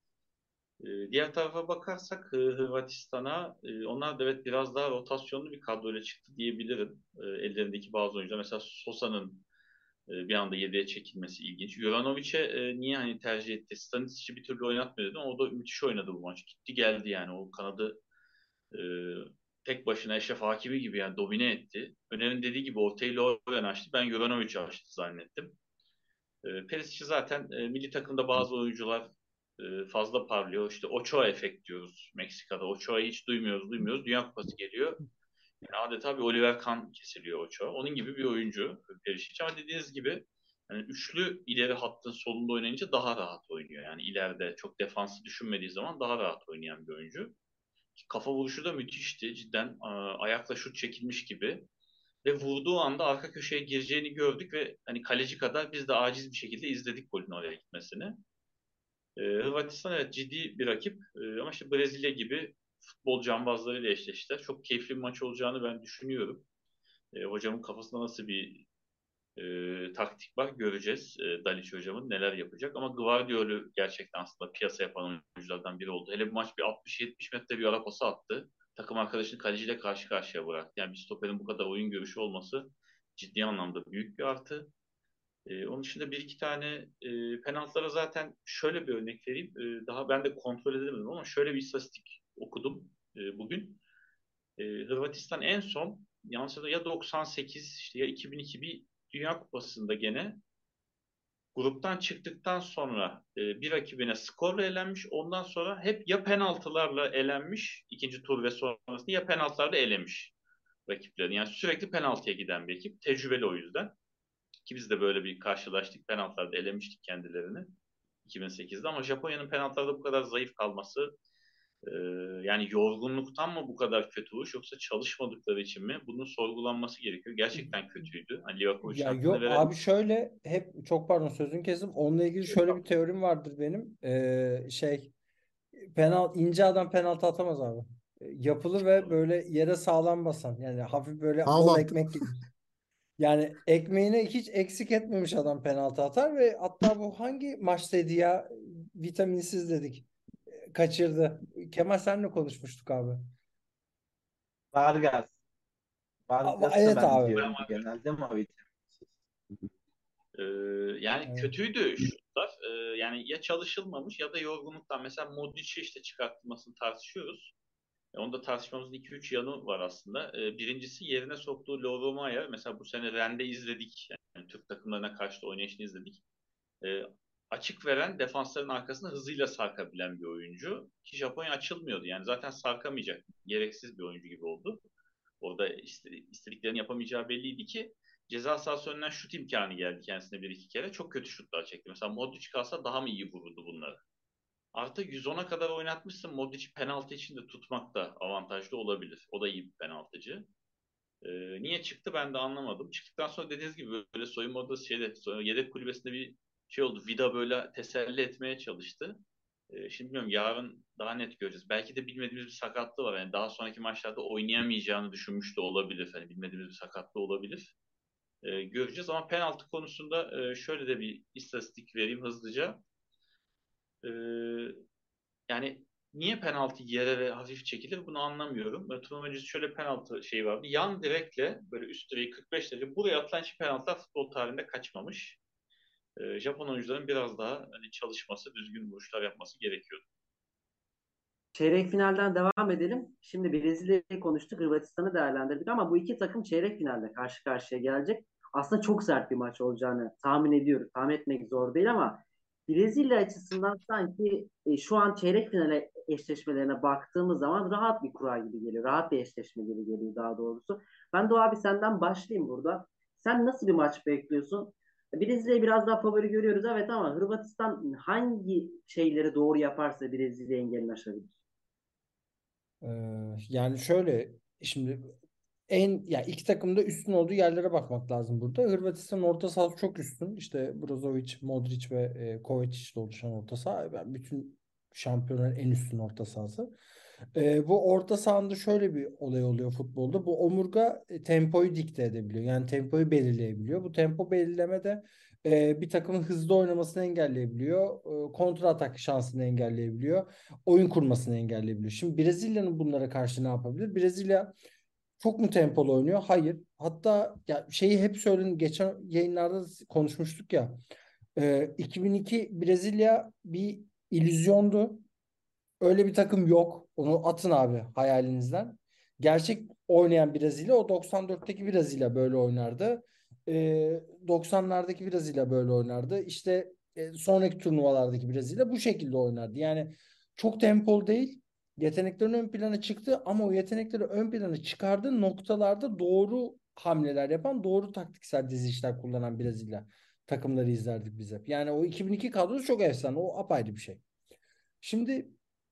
E, diğer tarafa bakarsak e, Hırvatistan'a e, onlar da evet biraz daha rotasyonlu bir kadroyla çıktı diyebilirim. E, ellerindeki bazı oyuncular mesela Sosa'nın e, bir anda yedeğe çekilmesi ilginç. Juranovic'e e, niye hani tercih etti? Stanisic'i bir türlü oynatmıyor dedim. O da müthiş oynadı bu maç. Gitti geldi yani. O kanadı e, tek başına Eşref Hakimi gibi yani domine etti. Öner'in dediği gibi ortayı Lovren açtı. Ben Juranovic'i açtı zannettim. E, Perisic'i zaten e, milli takımda bazı oyuncular e, fazla parlıyor. İşte Ochoa efekt diyoruz Meksika'da. Ochoa'yı hiç duymuyoruz, duymuyoruz. Dünya Kupası geliyor. Yani adeta bir Oliver Kahn kesiliyor Ochoa. Onun gibi bir oyuncu Perisic. Ama dediğiniz gibi yani üçlü ileri hattın solunda oynayınca daha rahat oynuyor. Yani ileride çok defansı düşünmediği zaman daha rahat oynayan bir oyuncu. Kafa vuruşu da müthişti. Cidden ayakla şut çekilmiş gibi. Ve vurduğu anda arka köşeye gireceğini gördük ve hani kaleci kadar biz de aciz bir şekilde izledik golün oraya gitmesini. Ee, Hırvatistan evet ciddi bir rakip Ee, ama işte Brezilya gibi futbol cambazlarıyla eşleştiler. Çok keyifli bir maç olacağını ben düşünüyorum. Ee, hocamın kafasında nasıl bir e, taktik var göreceğiz. E, Dalic hocamın neler yapacak. Ama Gvardiol'ü gerçekten aslında piyasa yapan oyunculardan biri oldu. Hele bu maç bir altmış yetmiş metre bir ara pası attı. Takım arkadaşını kaleciyle karşı karşıya bıraktı. Yani bir stoperin bu kadar oyun görüşü olması ciddi anlamda büyük bir artı. E, onun dışında bir iki tane e, penaltılara zaten şöyle bir örnek vereyim. E, daha ben de kontrol edemedim ama şöyle bir istatistik okudum e, bugün. E, Hırvatistan en son yanlış hatırlamıyorsam ya doksan sekiz işte ya iki bin iki bir Dünya Kupası'nda gene gruptan çıktıktan sonra e, bir rakibine skorla elenmiş. Ondan sonra hep ya penaltılarla elenmiş ikinci tur ve sonrasında ya penaltılarla elemiş rakiplerini. Yani sürekli penaltıya giden bir ekip. Tecrübeli o yüzden. Ki biz de böyle bir karşılaştık. Penaltılarda elemiştik kendilerini iki bin sekizde ama Japonya'nın penaltılarda bu kadar zayıf kalması Ee, Yani yorgunluktan mı bu kadar kötü vuruş yoksa çalışmadıkları için mi? Bunun sorgulanması gerekiyor. Gerçekten kötüydü. Hani Livakovic'in Ya hakkını yok verelim. abi, şöyle hep çok pardon sözünü kestim. Onunla ilgili şöyle bir teorim vardır benim. Ee, şey penaltı ince adam penaltı atamaz abi. Ee, Yapılı ve böyle yere sağlam basan. Yani hafif böyle bol Haaland. ekmek gibi. Yani ekmeğini hiç eksik etmemiş adam penaltı atar ve hatta bu hangi maçtaydı ya? Vitaminsiz dedik. Kaçırdı. Kemal senle konuşmuştuk abi. Vargas. Ama Vargas da evet ben abi. diyorum genelde ama vitaminsiz. Ee, Yani Evet. kötüydü şutlar. Ee, yani ya çalışılmamış ya da yorgunluktan. Mesela Modric'i işte çıkartılmasını tartışıyoruz. E, Onu da tartışmamızın iki üç yanı var aslında. Ee, birincisi yerine soktuğu Loro Maya. Mesela bu sene Rennes'de izledik. Yani Türk takımlarına karşı da oynayışını izledik. Ee, Açık veren defansların arkasında hızıyla sarkabilen bir oyuncu. Ki Japonya açılmıyordu. Yani zaten sarkamayacak. Gereksiz bir oyuncu gibi oldu. Orada istediklerini yapamayacağı belliydi ki ceza sahası önünden şut imkanı geldi kendisine bir iki kere. Çok kötü şutlar çekti. Mesela Modric kalsa daha mı iyi vururdu bunları? Artı yüz ona kadar oynatmışsın. Modric penaltı için de tutmak da avantajlı olabilir. O da iyi bir penaltıcı. Ee, Niye çıktı ben de anlamadım. Çıktıktan sonra dediğiniz gibi böyle soyunma odası şeyde, sonra yedek kulübesinde bir şey oldu. Vida böyle teselli etmeye çalıştı. Ee, şimdi bilmiyorum, yarın daha net göreceğiz. Belki de bilmediğimiz bir sakatlığı var. Yani daha sonraki maçlarda oynayamayacağını düşünmüş de olabilir. Hani bilmediğimiz bir sakatlığı olabilir. Ee, göreceğiz ama penaltı konusunda e, şöyle de bir istatistik vereyim hızlıca. Ee, Yani niye penaltı yere ve hafif çekilir bunu anlamıyorum. E, Turnuva öncesi şöyle penaltı şeyi vardı. Yan direkle böyle üst direği kırk beş derece buraya atılan hiç penaltılar futbol tarihinde kaçmamış. E, Japon oyuncuların biraz daha hani çalışması, düzgün vuruşlar yapması gerekiyor. Çeyrek finalden devam edelim. Şimdi Brezilya'yı konuştuk, Hırvatistan'ı değerlendirdik ama bu iki takım çeyrek finalde karşı karşıya gelecek. Aslında çok sert bir maç olacağını tahmin ediyoruz. Tahmin etmek zor değil ama Brezilya açısından sanki e, şu an çeyrek finale eşleşmelerine baktığımız zaman rahat bir kura gibi geliyor. Rahat bir eşleşme gibi geliyor daha doğrusu. Ben de o abi senden başlayayım burada. Sen nasıl bir maç bekliyorsun? Brezilya'yı biraz daha favori görüyoruz evet ama Hırvatistan hangi şeyleri doğru yaparsa Brezilya engelini aşabilir? Ee, yani şöyle şimdi en ya iki takım da üstün olduğu yerlere bakmak lazım burada. Hırvatistan orta sahası çok üstün. İşte Brozovic, Modric ve e, Kovacic ile oluşan orta saha. Yani bütün şampiyonların en üstün orta sahası. Ee, bu orta sahanda şöyle bir olay oluyor futbolda. Bu omurga e, tempoyu dikte edebiliyor. Yani tempoyu belirleyebiliyor. Bu tempo belirleme de e, bir takımın hızlı oynamasını engelleyebiliyor. E, kontra atak şansını engelleyebiliyor. Oyun kurmasını engelleyebiliyor. Şimdi Brezilya'nın bunlara karşı ne yapabilir? Brezilya çok mu tempolu oynuyor? Hayır. Hatta ya şeyi hep söyledim. Geçen yayınlarda konuşmuştuk ya. Ee, iki bin iki Brezilya bir illüzyondu. Öyle bir takım yok. Onu atın abi hayalinizden. Gerçek oynayan Brezilya o doksan dörtteki Brezilya böyle oynardı. Ee, doksanlardaki Brezilya böyle oynardı. İşte e, sonraki turnuvalardaki Brezilya bu şekilde oynardı. Yani çok tempolu değil. Yeteneklerin ön plana çıktı ama o yetenekleri ön plana çıkardığı noktalarda doğru hamleler yapan, doğru taktiksel dizilişler kullanan Brezilya takımları izlerdik biz hep. Yani o iki bin iki kadrosu çok efsane. O apayrı bir şey. Şimdi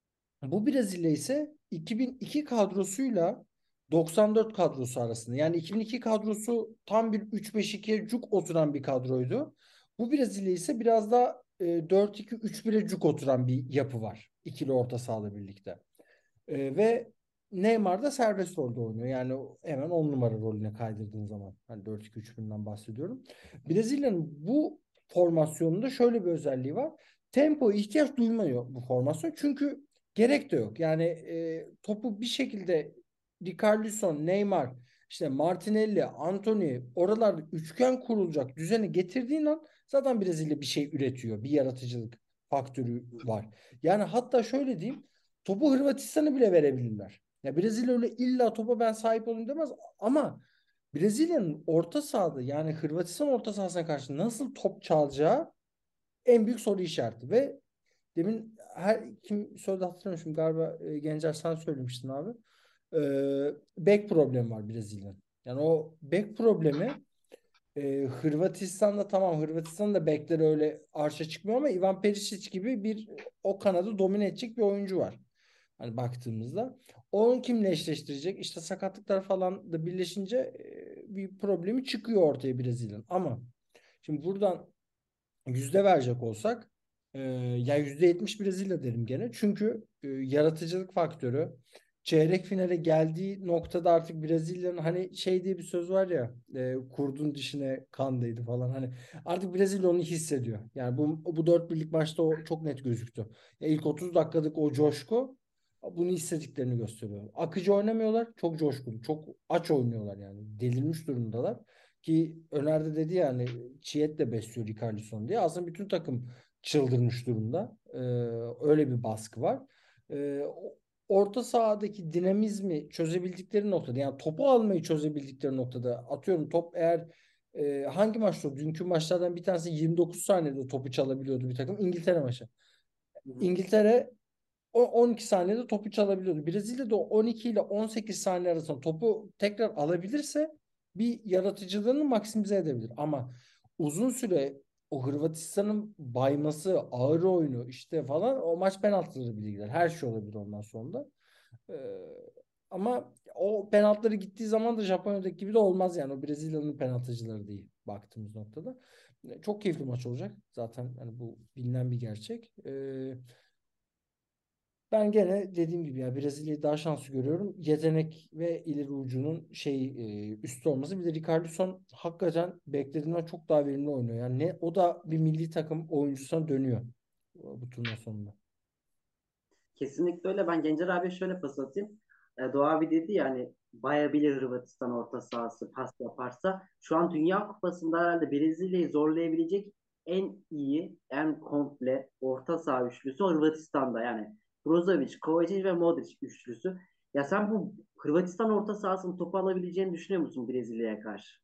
bu Brezilya ise iki bin iki kadrosuyla doksan dört kadrosu arasında. Yani iki bin iki kadrosu tam bir üç beş ikiye cuk oturan bir kadroydu. Bu Brezilya ise biraz da e, dört iki üç bire cuk oturan bir yapı var. İkili orta sahayla birlikte. E, ve Neymar da serbest rolde oynuyor. Yani hemen on numara rolüne kaydırdığın zaman. Hani dört iki üç birinden bahsediyorum. Brezilya'nın bu formasyonunda şöyle bir özelliği var. Tempo ihtiyaç duymuyor bu formasyon. Çünkü gerek de yok. Yani e, topu bir şekilde Richarlison, Neymar, işte Martinelli, Antony oralarda üçgen kurulacak düzeni getirdiğin an zaten Brezilya bir şey üretiyor. Bir yaratıcılık faktörü var. Yani hatta şöyle diyeyim, topu Hırvatistan'a bile verebilirler. Ya Brezilya öyle illa topa ben sahip olayım demez ama Brezilya'nın orta sahada yani Hırvatistan orta sahasına karşı nasıl top çalacağı en büyük soru işareti ve demin her kim söyledi hatırlamıyorum şimdi galiba e, Gencer sen söylemiştin abi. Ee, Bek problemi var Brezilya'nın. Yani o bek problemi e, Hırvatistan'da tamam Hırvatistan'da bekleri öyle arşa çıkmıyor ama Ivan Perisic gibi bir o kanadı domine edecek bir oyuncu var. Hani baktığımızda. Onu kimle eşleştirecek? İşte sakatlıklar falan da birleşince e, bir problemi çıkıyor ortaya Brezilya'nın. Ama şimdi buradan yüzde verecek olsak e, ya yüzde yetmiş Brezilya derim gene. Çünkü e, yaratıcılık faktörü çeyrek finale geldiği noktada artık Brezilya'nın hani şey diye bir söz var ya e, kurdun dişine kan değdi falan hani artık Brezilya onu hissediyor. Yani bu bu dört birlik maçta o çok net gözüktü. Ya ilk otuz dakikalık o coşku bunu hissettiklerini gösteriyor. Akıcı oynamıyorlar, çok coşkulu, çok aç oynuyorlar yani. Delirmiş durumdalar. Ki Öner de dedi yani Çiğet'le besliyor Richarlison diye. Aslında bütün takım çıldırmış durumda. Ee, öyle bir baskı var. Ee, orta sahadaki dinamizmi çözebildikleri noktada yani topu almayı çözebildikleri noktada atıyorum top eğer e, hangi maçta o? Dünkü maçlardan bir tanesi yirmi dokuz saniyede topu çalabiliyordu bir takım. İngiltere maçı. Hı hı. İngiltere o on iki saniyede topu çalabiliyordu. Brezilya da on iki ile on sekiz saniye arasında topu tekrar alabilirse bir yaratıcılığını maksimize edebilir. Ama uzun süre o Hırvatistan'ın bayması, ağır oyunu işte falan o maç penaltıları bile gider. Her şey olabilir ondan sonra. Ee, ama o penaltıları gittiği zaman da Japonya'daki gibi de olmaz yani. O Brezilya'nın penaltıcıları değil baktığımız noktada. Çok keyifli maç olacak. Zaten hani bu bilinen bir gerçek. Ee, ben gene dediğim gibi ya Brezilya'yı daha şanslı görüyorum. Yetenek ve ileri ucunun şey e, üstü olması. Bir de Richarlison hakikaten beklediğimden çok daha verimli oynuyor. Yani ne, o da bir milli takım oyuncusuna dönüyor bu bu turnuva sonunda. Kesinlikle öyle. Ben Gencer abiye şöyle pas atayım. E, Doğa abi dedi ya hani bayabilir Hırvatistan orta sahası pas yaparsa. Şu an Dünya Kupası'nda herhalde Brezilya'yı zorlayabilecek en iyi, en komple orta saha üçlüsü Hırvatistan'da. Yani Brozovic, Kovacic ve Modric üçlüsü. Ya sen bu Hırvatistan orta sahasının topu alabileceğini düşünüyor musun Brezilya'ya karşı?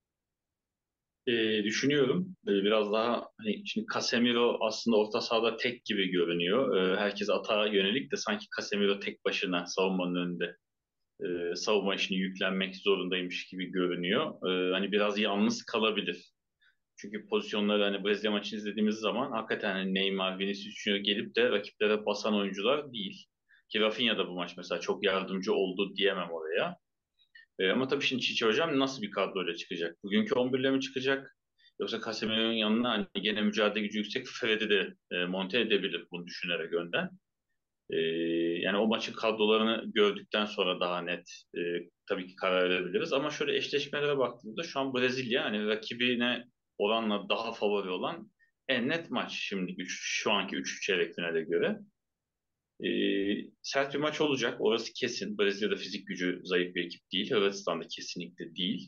E, düşünüyorum. E, biraz daha hani şimdi Casemiro aslında orta sahada tek gibi görünüyor. E, herkes atağa yönelik de sanki Casemiro tek başına savunmanın önünde e, savunma işini yüklenmek zorundaymış gibi görünüyor. E, hani biraz yalnız kalabilir. Çünkü pozisyonları hani Brezilya maçını izlediğimiz zaman hakikaten hani Neymar, Vinicius Junior gelip de rakiplere basan oyuncular değil. Ki Rafinha da bu maç mesela çok yardımcı oldu diyemem oraya. E, ama tabii şimdi Çiçi Hocam nasıl bir kadroyla çıkacak? Bugünkü on birle mi çıkacak? Yoksa Casemiro'nun yanına hani gene mücadele gücü yüksek Fred'i de e, monte edebilir bunu düşünerek önden. E, Yani o maçın kadrolarını gördükten sonra daha net e, tabii ki karar verebiliriz. Ama şöyle eşleşmelere baktığımızda şu an Brezilya hani rakibine oranla daha favori olan en net maç şimdi üç, şu anki üç çeyrek finale göre. E, Sert bir maç olacak. Orası kesin. Brezilya'da fizik gücü zayıf bir ekip değil. Hırvatistan'da kesinlikle değil.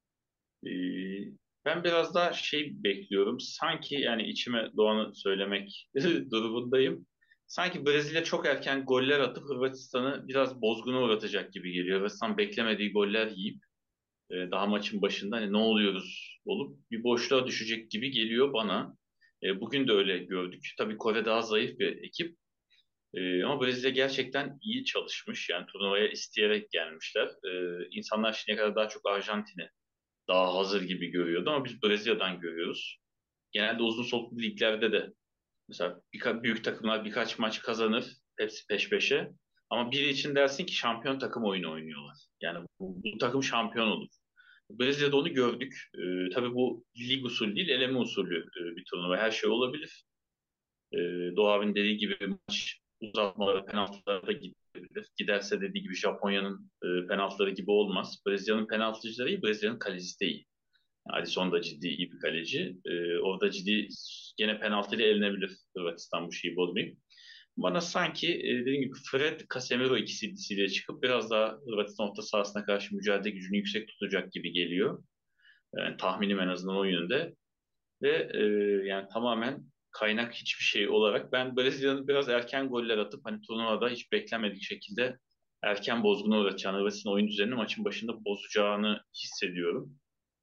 E, Ben biraz daha şey bekliyorum. Sanki yani içime doğanı söylemek durumundayım. Sanki Brezilya çok erken goller atıp Hırvatistan'ı biraz bozguna uğratacak gibi geliyor. Hırvatistan beklemediği goller yiyip e, daha maçın başında hani ne oluyoruz olup bir boşluğa düşecek gibi geliyor bana. E, bugün de öyle gördük. Tabii Kore daha zayıf bir ekip. Ee, ama Brezilya gerçekten iyi çalışmış. Yani turnuvaya isteyerek gelmişler. Ee, insanlar şimdiye kadar daha çok Arjantin'i daha hazır gibi görüyordu ama biz Brezilya'dan görüyoruz. Genelde uzun soluklu liglerde de mesela birka- büyük takımlar birkaç maç kazanır. Hepsi peş peşe. Ama biri için dersin ki şampiyon takım oyunu oynuyorlar. Yani bu, bu takım şampiyon olur. Brezilya'da onu gördük. Ee, tabii bu lig usulü değil, eleme usulü e, bir turnuva. Her şey olabilir. E, Doğa abinin dediği gibi maç uzatmalara, penaltılara da gidebilir. Giderse dediği gibi Japonya'nın e, penaltıları gibi olmaz. Brezilya'nın penaltıcıları iyi, Brezilya'nın kalecisi de iyi. Alisson da ciddi iyi bir kaleci. E, orada ciddi gene penaltıyla elinebilir Hırvatistan bu şeyi bozmayıp. Bana sanki e, dediğim gibi Fred, Casemiro ikisiyle çıkıp biraz daha Hırvatistan orta sahasına karşı mücadele gücünü yüksek tutacak gibi geliyor. Yani tahminim en azından o yönde. Ve e, yani tamamen kaynak hiçbir şey olarak ben Brezilya'nın biraz erken goller atıp hani turnuvada hiç beklenmedik şekilde erken bozguna uğratacağını, Hırvatistan'ın oyun düzenini maçın başında bozacağını hissediyorum.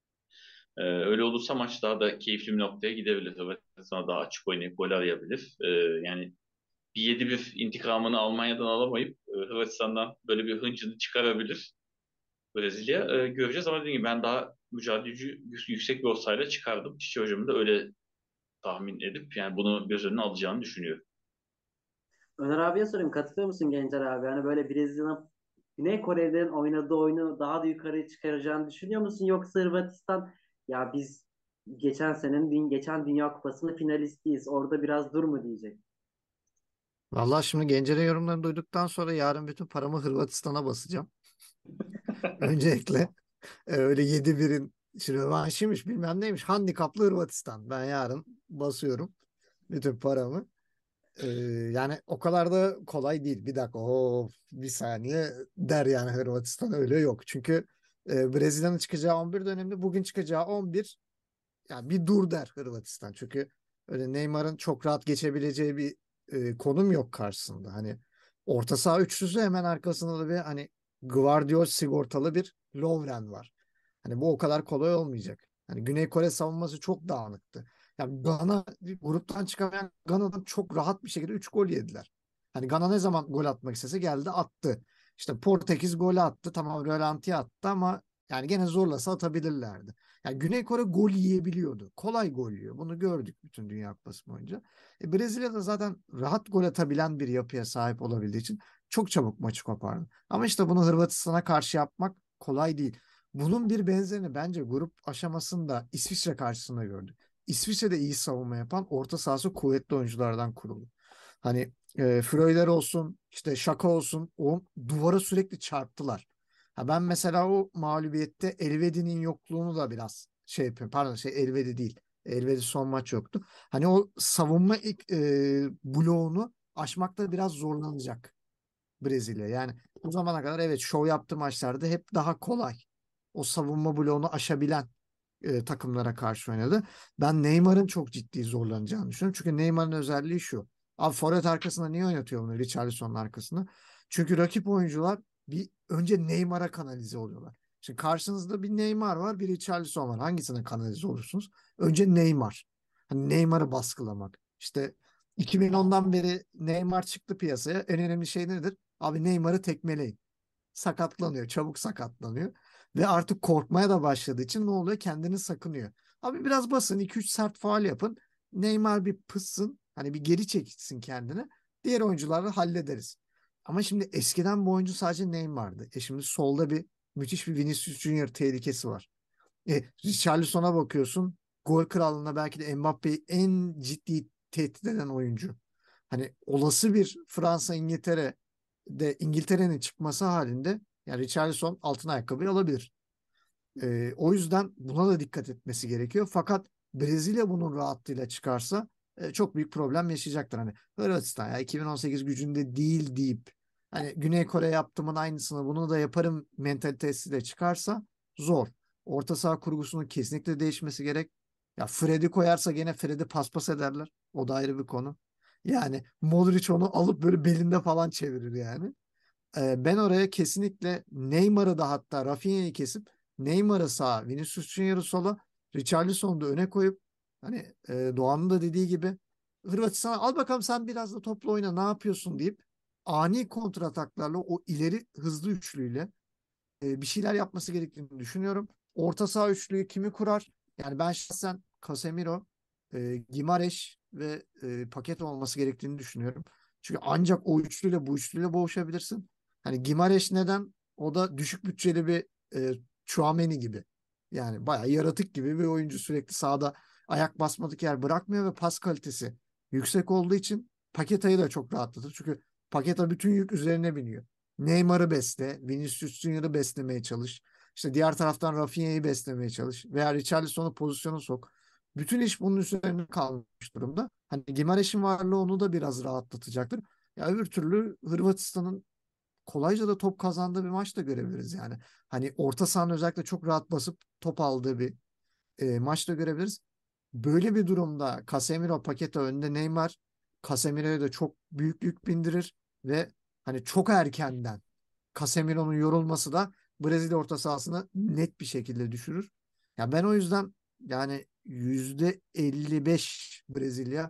E, öyle olursa maç daha da keyifli bir noktaya gidebilir. Hırvatistan'a daha açık oynayıp gol arayabilir. E, yani bir yedi bir intikamını Almanya'dan alamayıp e, Hırvatistan'dan böyle bir hıncını çıkarabilir Brezilya. E, göreceğiz ama dediğim gibi ben daha mücadeleci yüksek bir olsayla çıkardım. Çiçi hocamın da öyle tahmin edip yani bunu göz önüne alacağını düşünüyorum. Öner abiye sorayım. Katılıyor musun Gencer abi? Hani böyle Brezilya'nın Güney Kore'den oynadığı oyunu daha da yukarı çıkaracağını düşünüyor musun? Yoksa Hırvatistan ya biz geçen senenin geçen Dünya Kupası'nın finalistiyiz. Orada biraz dur mu diyecek. Vallahi şimdi Gencer'in yorumlarını duyduktan sonra yarın bütün paramı Hırvatistan'a basacağım. Öncelikle e, öyle yedi birin işte rövanşıymış bilmem neymiş. Handikaplı Hırvatistan. Ben yarın basıyorum bütün paramı. Ee, yani o kadar da kolay değil. Bir dakika, o bir saniye der yani Hırvatistan, öyle yok. Çünkü e, Brezilya'nın çıkacağı on bir dönemde bugün çıkacağı on bir, yani bir dur der Hırvatistan. Çünkü öyle Neymar'ın çok rahat geçebileceği bir e, konum yok karşısında. Hani orta saha üçlüsü, hemen arkasında da bir hani Gvardiol sigortalı bir Lovren var. Hani bu o kadar kolay olmayacak. Hani Güney Kore savunması çok dağınıktı. Yani Gana, gruptan çıkamayan Gana'dan çok rahat bir şekilde üç gol yediler. Hani Gana ne zaman gol atmak istese geldi attı. İşte Portekiz golü attı. Tamam, rölantiye attı ama yani gene zorlasa atabilirlerdi. Yani Güney Kore gol yiyebiliyordu. Kolay gol yiyor. Bunu gördük bütün Dünya Kupası boyunca. E, Brezilya da zaten rahat gol atabilen bir yapıya sahip olabildiği için çok çabuk maçı kopardı. Ama işte bunu Hırvatistan'a karşı yapmak kolay değil. Bunun bir benzerini bence grup aşamasında İsviçre karşısında gördük. İsviçre'de iyi savunma yapan, orta sahası kuvvetli oyunculardan kurulu. Hani e, Freuler olsun, işte Şaka olsun, o duvara sürekli çarptılar. Ha, ben mesela o mağlubiyette Elvedi'nin yokluğunu da biraz şey yapıyorum. Pardon, şey Elvedi değil. Elvedi son maç yoktu. Hani o savunma ilk, e, bloğunu aşmakta biraz zorlanacak Brezilya. Yani o zamana kadar evet şov yaptığı maçlarda hep daha kolay. O savunma bloğunu aşabilen e, takımlara karşı oynadı. Ben Neymar'ın çok ciddi zorlanacağını düşünüyorum. Çünkü Neymar'ın özelliği şu. Abi forvet arkasında niye oynatıyor bunu, Richarlison'un arkasında? Çünkü rakip oyuncular bir önce Neymar'a kanalize oluyorlar. Şimdi karşınızda bir Neymar var, bir Richarlison var. Hangisine kanalize olursunuz? Önce Neymar. Hani Neymar'ı baskılamak. İşte iki bin ondan beri Neymar çıktı piyasaya. En önemli şey nedir? Abi Neymar'ı tekmeleyin. Sakatlanıyor, çabuk sakatlanıyor. Ve artık korkmaya da başladığı için ne oluyor? Kendini sakınıyor. Abi biraz basın, iki üç sert faul yapın. Neymar bir pıssın, hani bir geri çekilsin kendine. Diğer oyuncularla hallederiz. Ama şimdi eskiden bu oyuncu sadece Neymar'dı. E şimdi solda bir müthiş bir Vinicius Junior tehlikesi var. E, Richarlison'a bakıyorsun. Gol krallığına belki de Mbappe'yi en ciddi tehdit eden oyuncu. Hani olası bir Fransa İngiltere de İngiltere'nin çıkması halinde yani Richarlison altın ayakkabıyı alabilir. Ee, o yüzden buna da dikkat etmesi gerekiyor. Fakat Brezilya bunun rahatlığıyla çıkarsa e, çok büyük problem yaşayacaktır. Hani Hırvatistan ya iki bin on sekiz gücünde değil deyip hani Güney Kore yaptığımın aynısını bunu da yaparım mentalitesiyle çıkarsa zor. Orta saha kurgusunun kesinlikle değişmesi gerek. Ya Fred'i koyarsa gene Fred'i paspas ederler. O da ayrı bir konu. Yani Modric onu alıp böyle belinde falan çevirir yani. Ee, ben oraya kesinlikle Neymar'ı da, hatta Rafinha'yı kesip Neymar'ı sağa, Vinicius Junior'ı sola, Richarlison'u da öne koyup hani e, Doğan'ın da dediği gibi Hırvatistan'a al bakalım sen biraz da topla oyna ne yapıyorsun deyip ani kontrataklarla o ileri hızlı üçlüyle e, bir şeyler yapması gerektiğini düşünüyorum. Orta saha üçlüyü kimi kurar? Yani ben şahsen Casemiro, e, Gimareş ve e, Paket olması gerektiğini düşünüyorum. Çünkü ancak o üçlüyle bu üçlüyle boğuşabilirsin. Hani Gimareş neden? O da düşük bütçeli bir e, Tchouaméni gibi. Yani bayağı yaratık gibi bir oyuncu, sürekli sahada ayak basmadık yer bırakmıyor ve pas kalitesi yüksek olduğu için Paketa'yı da çok rahatlatır. Çünkü Paketa bütün yük üzerine biniyor. Neymar'ı besle, Vinicius Junior'ı beslemeye çalış. İşte diğer taraftan Rafinha'yı beslemeye çalış. Veya Richarlison'u pozisyona sok. Bütün iş bunun üzerine kalmış durumda. Hani Gimareş'in varlığı onu da biraz rahatlatacaktır. Ya öbür türlü Hırvatistan'ın kolayca da top kazandığı bir maç da görebiliriz yani. Hani orta sahanın özellikle çok rahat basıp top aldığı bir e, maç da görebiliriz. Böyle bir durumda Casemiro, Paqueta önde, Neymar Casemiro'ya da çok büyük yük bindirir ve hani çok erkenden Casemiro'nun yorulması da Brezilya orta sahasını net bir şekilde düşürür. Ya ben o yüzden yani yüzde elli beş Brezilya,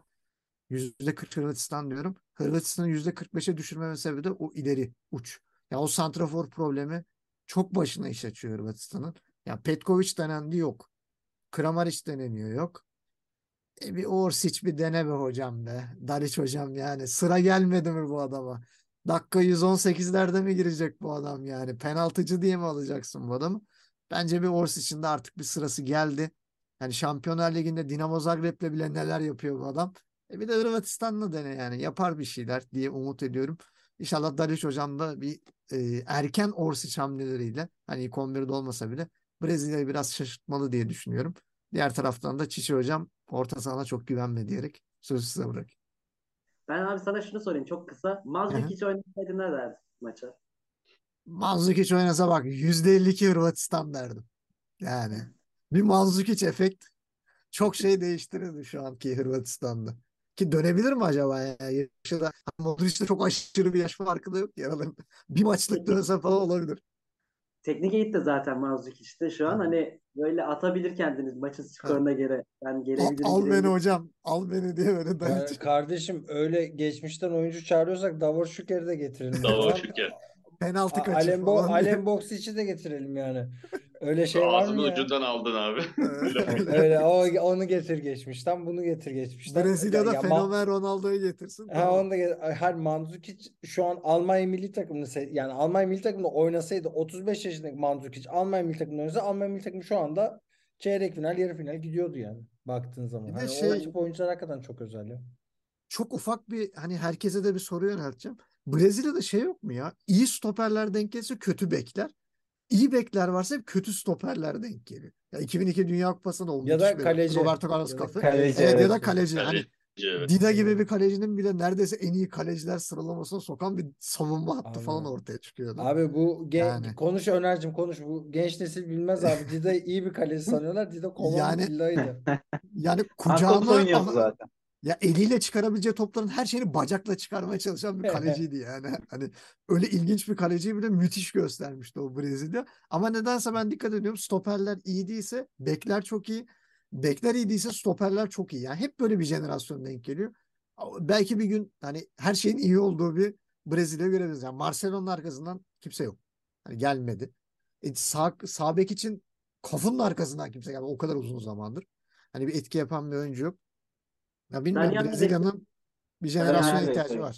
yüzde kırk Hırvatistan diyorum. Hırvatistan'ı yüzde kırk beşe düşürmeme sebebi de o ileri uç. Ya o santrafor problemi çok başına iş açıyor Hırvatistan'ın. Ya Petkovic denendi yok. Kramaric deneniyor yok. E bir Orsic bir dene be hocam be. Daric hocam yani. Sıra gelmedi mi bu adama? Dakika yüz on sekizlerde mi girecek bu adam yani? Penaltıcı diye mi alacaksın bu adamı? Bence bir Orsic'in de artık bir sırası geldi. Yani Şampiyonlar Ligi'nde Dinamo Zagreb'le bile neler yapıyor bu adam. E bir de Hırvatistan'la dene yani. Yapar bir şeyler diye umut ediyorum. İnşallah Daric hocam da bir e, erken Orsic hamleleriyle hani ilk on birde olmasa bile Brezilya'yı biraz şaşırtmalı diye düşünüyorum. Diğer taraftan da Çiçi hocam orta sahana çok güvenme diyerek sözü size bırak. Ben abi sana şunu sorayım çok kısa. Mazzukic oynasaydı ne dersin maça? Mandzukic oynasa bak yüzde elli iki Hırvatistan derdim. Yani bir Mandzukic efekt çok şey değiştirirdi şu anki Hırvatistan'da. Ki dönebilir mi acaba ya? Yaşı da Modric'te çok aşırı bir yaş farkı da yok ya. Aralarında. Bir maçlık Teknik, dönse falan olabilir. teknik eğit de zaten Mazzukic'te şu an. Yani, Hani böyle atabilir kendiniz maçın ha, skoruna göre. Ben al, gelebilirim al beni gidebilirim. hocam. Al beni diye böyle Ka- dayanacak. Kardeşim öyle geçmişten oyuncu çağırıyorsak Davor Şuker'i de getirelim o Davor zaman. Şüker. Penaltı A- kaçır Alem, Bo falan diye. Alem Boksic'i de getirelim yani. Öyle şey var mı Ağzının ya? ucundan aldın abi. Öyle. Öyle o, onu getir geçmişten, bunu getir geçmişten. Ya, Brezilya'da ya ma- fenomen Ronaldo'yu getirsin ha, tamam. onu da get- her Mandzukic şu an Almanya milli takımını se- yani Almanya milli takımında oynasaydı otuz beş yaşındaki Mandzukic Almanya milli takımında oynasa Almanya milli takımı şu anda çeyrek final, yarı final gidiyordu yani baktığın zaman. Bir de Hani o şey tip oyuncular hakikaten çok özel ya. çok ufak bir hani herkese de bir soru yönelteceğim. Brezilya'da şey yok mu ya? İyi stoperler denk gelirse kötü bekler. İyi bekler varsa hep kötü stoperler denk geliyor. Ya iki bin iki Dünya Kupası'nda o Ya müthiş da bir kaleci Roberto Carlos ya da Cafu. kaleci, Kaleci Evet ya evet. da kaleci. Hani Kaleci evet. Dida gibi evet. bir kalecinin bile neredeyse en iyi kaleciler sıralamasına sokan bir savunma hattı Abi, falan ortaya çıkıyordu. abi bu gen- Yani konuş Öner'cim konuş, bu genç nesil bilmez abi. Dida iyi bir kaleci sanıyorlar. Dida kovanın yani tillaydı. yani Ankops kucağına oynuyordu zaten. ya eliyle çıkarabileceği topların her şeyini bacakla çıkarmaya çalışan bir kaleciydi yani. Hani öyle ilginç bir kaleciyi bile müthiş göstermişti o Brezilya. Ama nedense ben dikkat ediyorum stoperler iyi değilse bekler çok iyi. Bekler iyi değilse stoperler çok iyi. Yani hep böyle bir jenerasyon denk geliyor. Belki bir gün hani her şeyin iyi olduğu bir Brezilya görebiliriz. Yani Marcelo'nun arkasından kimse yok. Hani gelmedi. E, sağ, sağ bek için Cafu'nun arkasından kimse gelmedi. O kadar uzun zamandır. Hani bir etki yapan bir oyuncu yok. Ya bilmiyorum Dani Alves, Brezilya'nın bir Dani jenerasyona Alves ihtiyacı evet. var.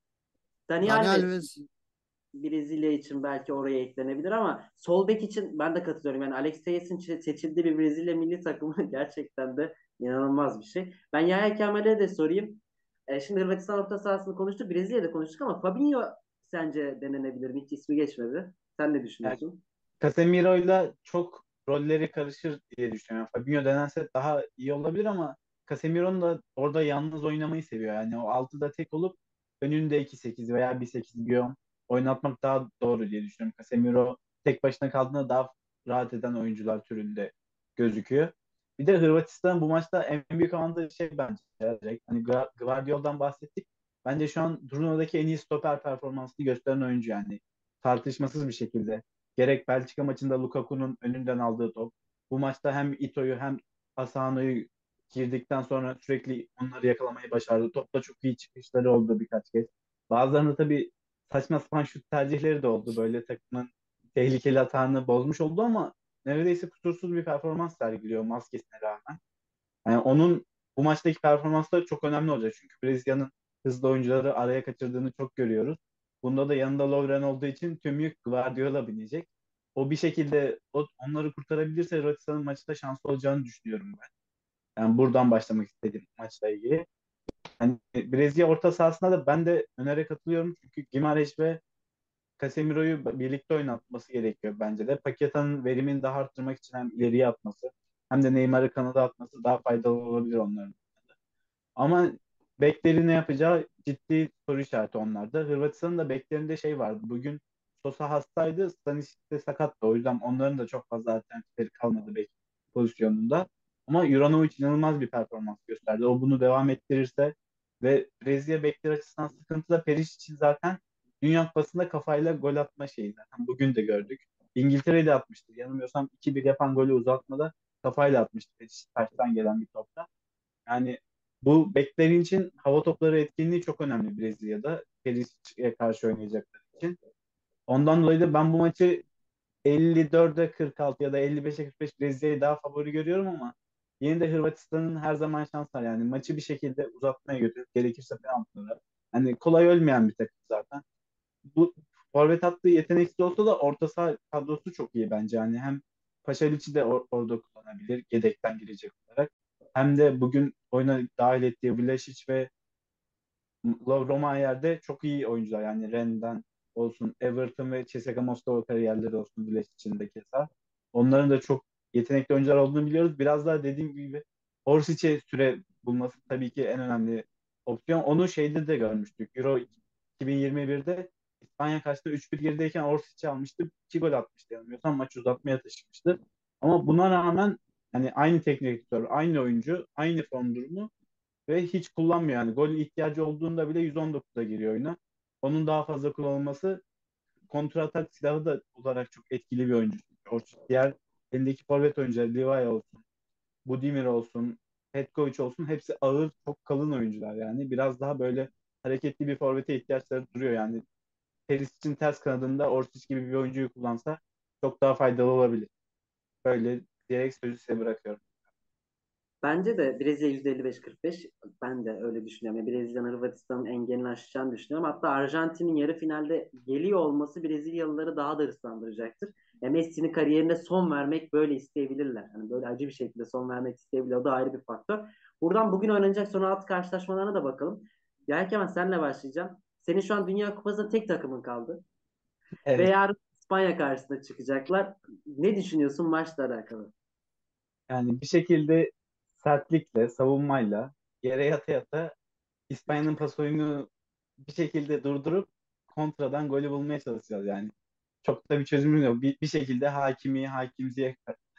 Dani Dani Alves Alves Brezilya için belki oraya eklenebilir ama sol bek için ben de katılıyorum. Yani Alex Telles'in çe- seçildiği bir Brezilya milli takımı gerçekten de inanılmaz bir şey. Ben Yahya Kemal'e de sorayım. E, şimdi Hırvatistan orta sahasını konuştuk. Brezilya'da konuştuk ama Fabinho sence denenebilir mi? Hiç ismi geçmedi. Sen ne Yani düşünüyorsun? Casemiro'yla çok rolleri karışır diye düşünüyorum. Fabinho denense daha iyi olabilir ama Casemiro'nun da orada yalnız oynamayı seviyor. Yani o altıda tek olup önünde iki sekiz veya bir sekiz bir on oynatmak daha doğru diye düşünüyorum. Casemiro tek başına kaldığında daha rahat eden oyuncular türünde gözüküyor. Bir de Hırvatistan bu maçta en büyük avantajı şey bence. Direkt. Hani Gra- Guardiola'dan bahsettik. Bence şu an turnuvadaki en iyi stoper performansını gösteren oyuncu yani. Tartışmasız bir şekilde. Gerek Belçika maçında Lukaku'nun önünden aldığı top. Bu maçta hem Ito'yu hem Asano'yu girdikten sonra sürekli onları yakalamayı başardı. Topla çok iyi çıkışları oldu birkaç kez. Bazılarında tabii saçma sapan şut tercihleri de oldu. Böyle takımın tehlikeli atağını bozmuş oldu ama neredeyse kusursuz bir performans sergiliyor maskesine rağmen. Yani onun bu maçtaki performansları çok önemli olacak. Çünkü Brezilya'nın hızlı oyuncuları araya kaçırdığını çok görüyoruz. Bunda da yanında Lovren olduğu için tüm yük Guardiola binecek. O bir şekilde o, onları kurtarabilirse Hırvatistan'ın maçta şanslı olacağını düşünüyorum ben. Yani buradan başlamak istedim maçla ilgili. Yani Brezilya orta sahasında da ben de Öner'e katılıyorum. Çünkü Gimareş ve Casemiro'yu birlikte oynatması gerekiyor bence de. Paqueta'nın verimini daha arttırmak için hem ileriye atması hem de Neymar'ı kanada atması daha faydalı olabilir onların. Ama bekleri ne yapacağı ciddi soru işareti onlarda. Hırvatistan'ın da beklerinde şey vardı. Bugün Sosa hastaydı. Stanisic de sakattı. O yüzden onların da çok fazla alternatifleri kalmadı bek pozisyonunda. Ama Juranovic inanılmaz bir performans gösterdi. O bunu devam ettirirse ve Brezilya bekler açısından sıkıntı da Perisic için zaten Dünya Kupası'nda kafayla gol atma şeyi zaten. Bugün de gördük. İngiltere'de de atmıştı. Yanılmıyorsam iki bir yapan golü uzatmada kafayla atmıştı Perisic taştan gelen bir topta. Yani bu beklerin için hava topları etkinliği çok önemli Brezilya'da. Perisic'e karşı oynayacakları için. Ondan dolayı da ben bu maçı elli dörde kırk altı ya da elli beşe kırk beş Brezilya'yı daha favori görüyorum ama Yine de Hırvatistan'ın her zaman şans var. Yani maçı bir şekilde uzatmaya götürüp gerekirse penaltılara. Hani kolay ölmeyen bir takım zaten. Bu forvet hattı yeteneksiz olsa da orta saha kadrosu çok iyi bence. Yani hem Paşaliç'i de or- orada kullanabilir yedekten girecek olarak. Hem de bugün oyuna dahil ettiği Vlašić ve Roma yerde çok iyi oyuncular. Yani Rennes'den olsun, Everton ve C S K A Moskova kariyerleri olsun Vlašić'in de keza. Onların da çok yetenekli oyuncular olduğunu biliyoruz. Biraz daha dediğim gibi Orsic'e süre bulması tabii ki en önemli opsiyon. Onu şeyde de görmüştük. Euro iki bin yirmi birde İspanya karşısında üç bir gerideyken Orsic'i almıştı. iki gol atmıştı yanılmıyorsam. Maç uzatmaya taşımıştı. Ama buna rağmen hani aynı teknik direktör, aynı oyuncu, aynı form durumu ve hiç kullanmıyor. Yani gol ihtiyacı olduğunda bile yüz on dokuzda giriyor oyuna. Onun daha fazla kullanılması kontra atak silahı da olarak çok etkili bir oyuncu. O diğer elindeki forvet oyuncular Levi olsun, Budimir olsun, Petkovic olsun hepsi ağır, çok kalın oyuncular yani. Biraz daha böyle hareketli bir forvete ihtiyaçları duruyor yani. Perisic'in ters kanadında Orsic gibi bir oyuncuyu kullansa çok daha faydalı olabilir. Böyle diyerek sözü size bırakıyorum. Bence de Brezilya yüzde elli beş kırk beş. Ben de öyle düşünüyorum. Yani Brezilya'nın Hırvatistan'ın engelini aşacağını düşünüyorum. Hatta Arjantin'in yarı finalde geliyor olması Brezilyalıları daha da hırslandıracaktır. E Messi'nin kariyerine son vermek böyle isteyebilirler. Yani böyle acı bir şekilde son vermek isteyebilirler. O da ayrı bir faktör. Buradan bugün oynanacak son altı karşılaşmalarına da bakalım. Ya Kemal senle başlayacağım. Senin şu an Dünya Kupası'nda tek takımın kaldı. Ve Evet. yarın İspanya karşısında çıkacaklar. Ne düşünüyorsun maçla alakalı? Yani bir şekilde sertlikle, savunmayla, yere yata yata İspanya'nın pas oyunu bir şekilde durdurup kontradan golü bulmaya çalışacağız yani. Çok da bir çözümü yok. Bir, bir şekilde Hakimi, Hakimi'ye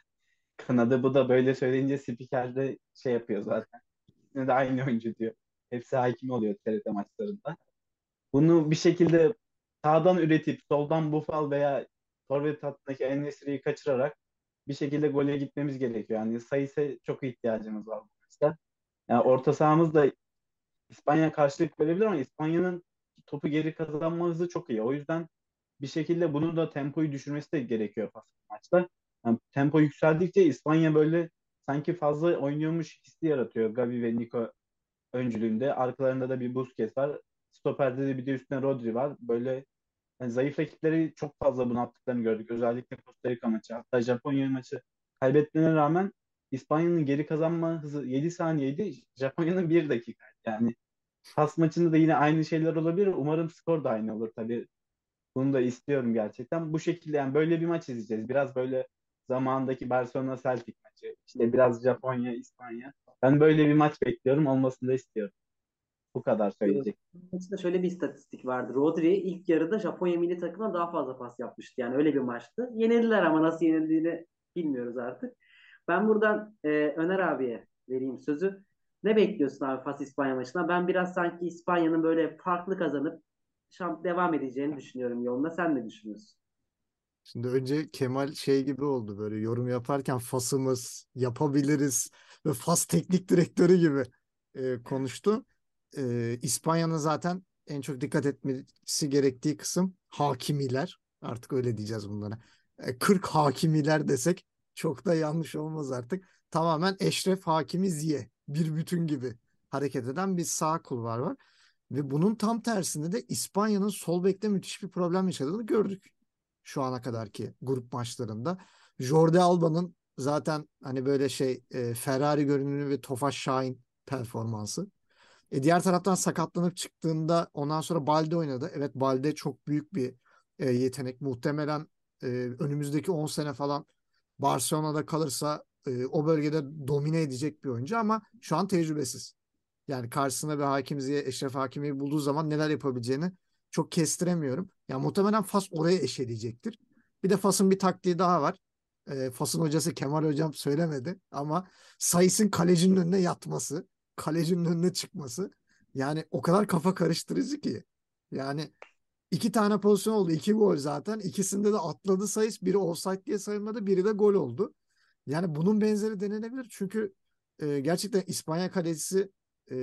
kanadı. Bu da böyle söyleyince spiker de şey yapıyor zaten. Ne de aynı oyuncu diyor. Hepsi Hakimi oluyor T R T maçlarında. Bunu bir şekilde sağdan üretip soldan Buffal veya forvet hattındaki En-Nesyri'yi kaçırarak bir şekilde gole gitmemiz gerekiyor. Yani sayısı çok ihtiyacımız var bu maçta. Yani orta sahamız da İspanya karşılık verebilir ama İspanya'nın topu geri kazanma hızı çok iyi. O yüzden bir şekilde bunun da tempoyu düşürmesi de gerekiyor pas maçta. Yani tempo yükseldikçe İspanya böyle sanki fazla oynuyormuş hissi yaratıyor. Gavi ve Nico öncülüğünde. Arkalarında da bir Busquets var. Stoperde de bir de üstüne Rodri var. Böyle yani zayıf rakipleri çok fazla bunalttıklarını gördük. Özellikle Costa Rica maçı. Hatta Japonya maçı kaybetmelerine rağmen İspanya'nın geri kazanma hızı yedi saniyeydi. Japonya'nın bir dakika. Yani Fas maçında da yine aynı şeyler olabilir. Umarım skor da aynı olur tabii. Bunu da istiyorum gerçekten. Bu şekilde yani böyle bir maç izleyeceğiz. Biraz böyle zamandaki Barcelona Celtic maçı. İşte biraz Japonya, İspanya. Ben böyle bir maç bekliyorum. Olmasını da istiyorum. Bu kadar söyleyecek. Maçta şöyle bir istatistik vardı. Rodri ilk yarıda Japonya milli takımına daha fazla pas yapmıştı. Yani öyle bir maçtı. Yenildiler ama nasıl yenildiğini bilmiyoruz artık. Ben buradan e, Öner abiye vereyim sözü. Ne bekliyorsun abi Fas İspanya maçına? Ben biraz sanki İspanya'nın böyle farklı kazanıp şamp devam edeceğini düşünüyorum yoluna. Sen ne düşünüyorsun? Şimdi önce Kemal şey gibi oldu, böyle yorum yaparken Fas'ımız yapabiliriz ve Fas teknik direktörü gibi e, konuştu. E, İspanya'nın zaten en çok dikkat etmesi gerektiği kısım hakimiler. Artık öyle diyeceğiz bunlara. E, kırk hakimiler desek çok da yanlış olmaz artık. Tamamen Eşref Hakimi Ziye bir bütün gibi hareket eden bir sağ kulvar var. Ve bunun tam tersinde de İspanya'nın sol bekte müthiş bir problem yaşadığını gördük şu ana kadarki grup maçlarında. Jordi Alba'nın zaten hani böyle şey e, Ferrari görünümü ve Tofaş Şahin performansı. E, diğer taraftan sakatlanıp çıktığında ondan sonra Balde oynadı. Evet, Balde çok büyük bir e, yetenek. Muhtemelen e, önümüzdeki on sene falan Barcelona'da kalırsa e, o bölgede domine edecek bir oyuncu ama şu an tecrübesiz. Yani karşısına bir Hakim Ziyech, Eşref Hakimi'yi bulduğu zaman neler yapabileceğini çok kestiremiyorum. Yani muhtemelen Fas oraya eşeleyecektir. Bir de Fas'ın bir taktiği daha var. E, Fas'ın hocası Kemal Hocam söylemedi ama Sais'in kalecinin önüne yatması, kalecinin önüne çıkması. Yani o kadar kafa karıştırıcı ki. Yani iki tane pozisyon oldu. İki gol zaten. İkisinde de atladı Saiz. Biri offside diye sayılmadı. Biri de gol oldu. Yani bunun benzeri denenebilir. Çünkü e, gerçekten İspanya kalecisi e,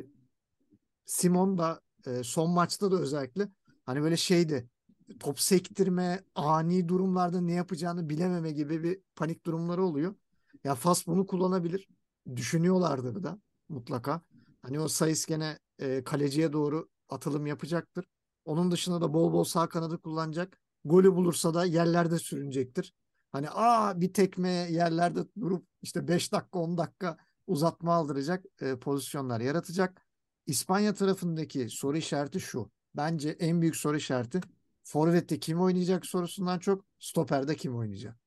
Simon da e, son maçta da özellikle hani böyle şeydi, top sektirme, ani durumlarda ne yapacağını bilememe gibi bir panik durumları oluyor. Ya Fas bunu kullanabilir. düşünüyorlardır da mutlaka. Hani o Sayıs gene e, kaleciye doğru atılım yapacaktır. Onun dışında da bol bol sağ kanadı kullanacak. Golü bulursa da yerlerde sürünecektir. Hani aa bir tekme yerlerde durup işte beş dakika on dakika uzatma aldıracak e, pozisyonlar yaratacak. İspanya tarafındaki soru işareti şu. Bence en büyük soru işareti forvette kim oynayacak sorusundan çok stoperde kim oynayacak.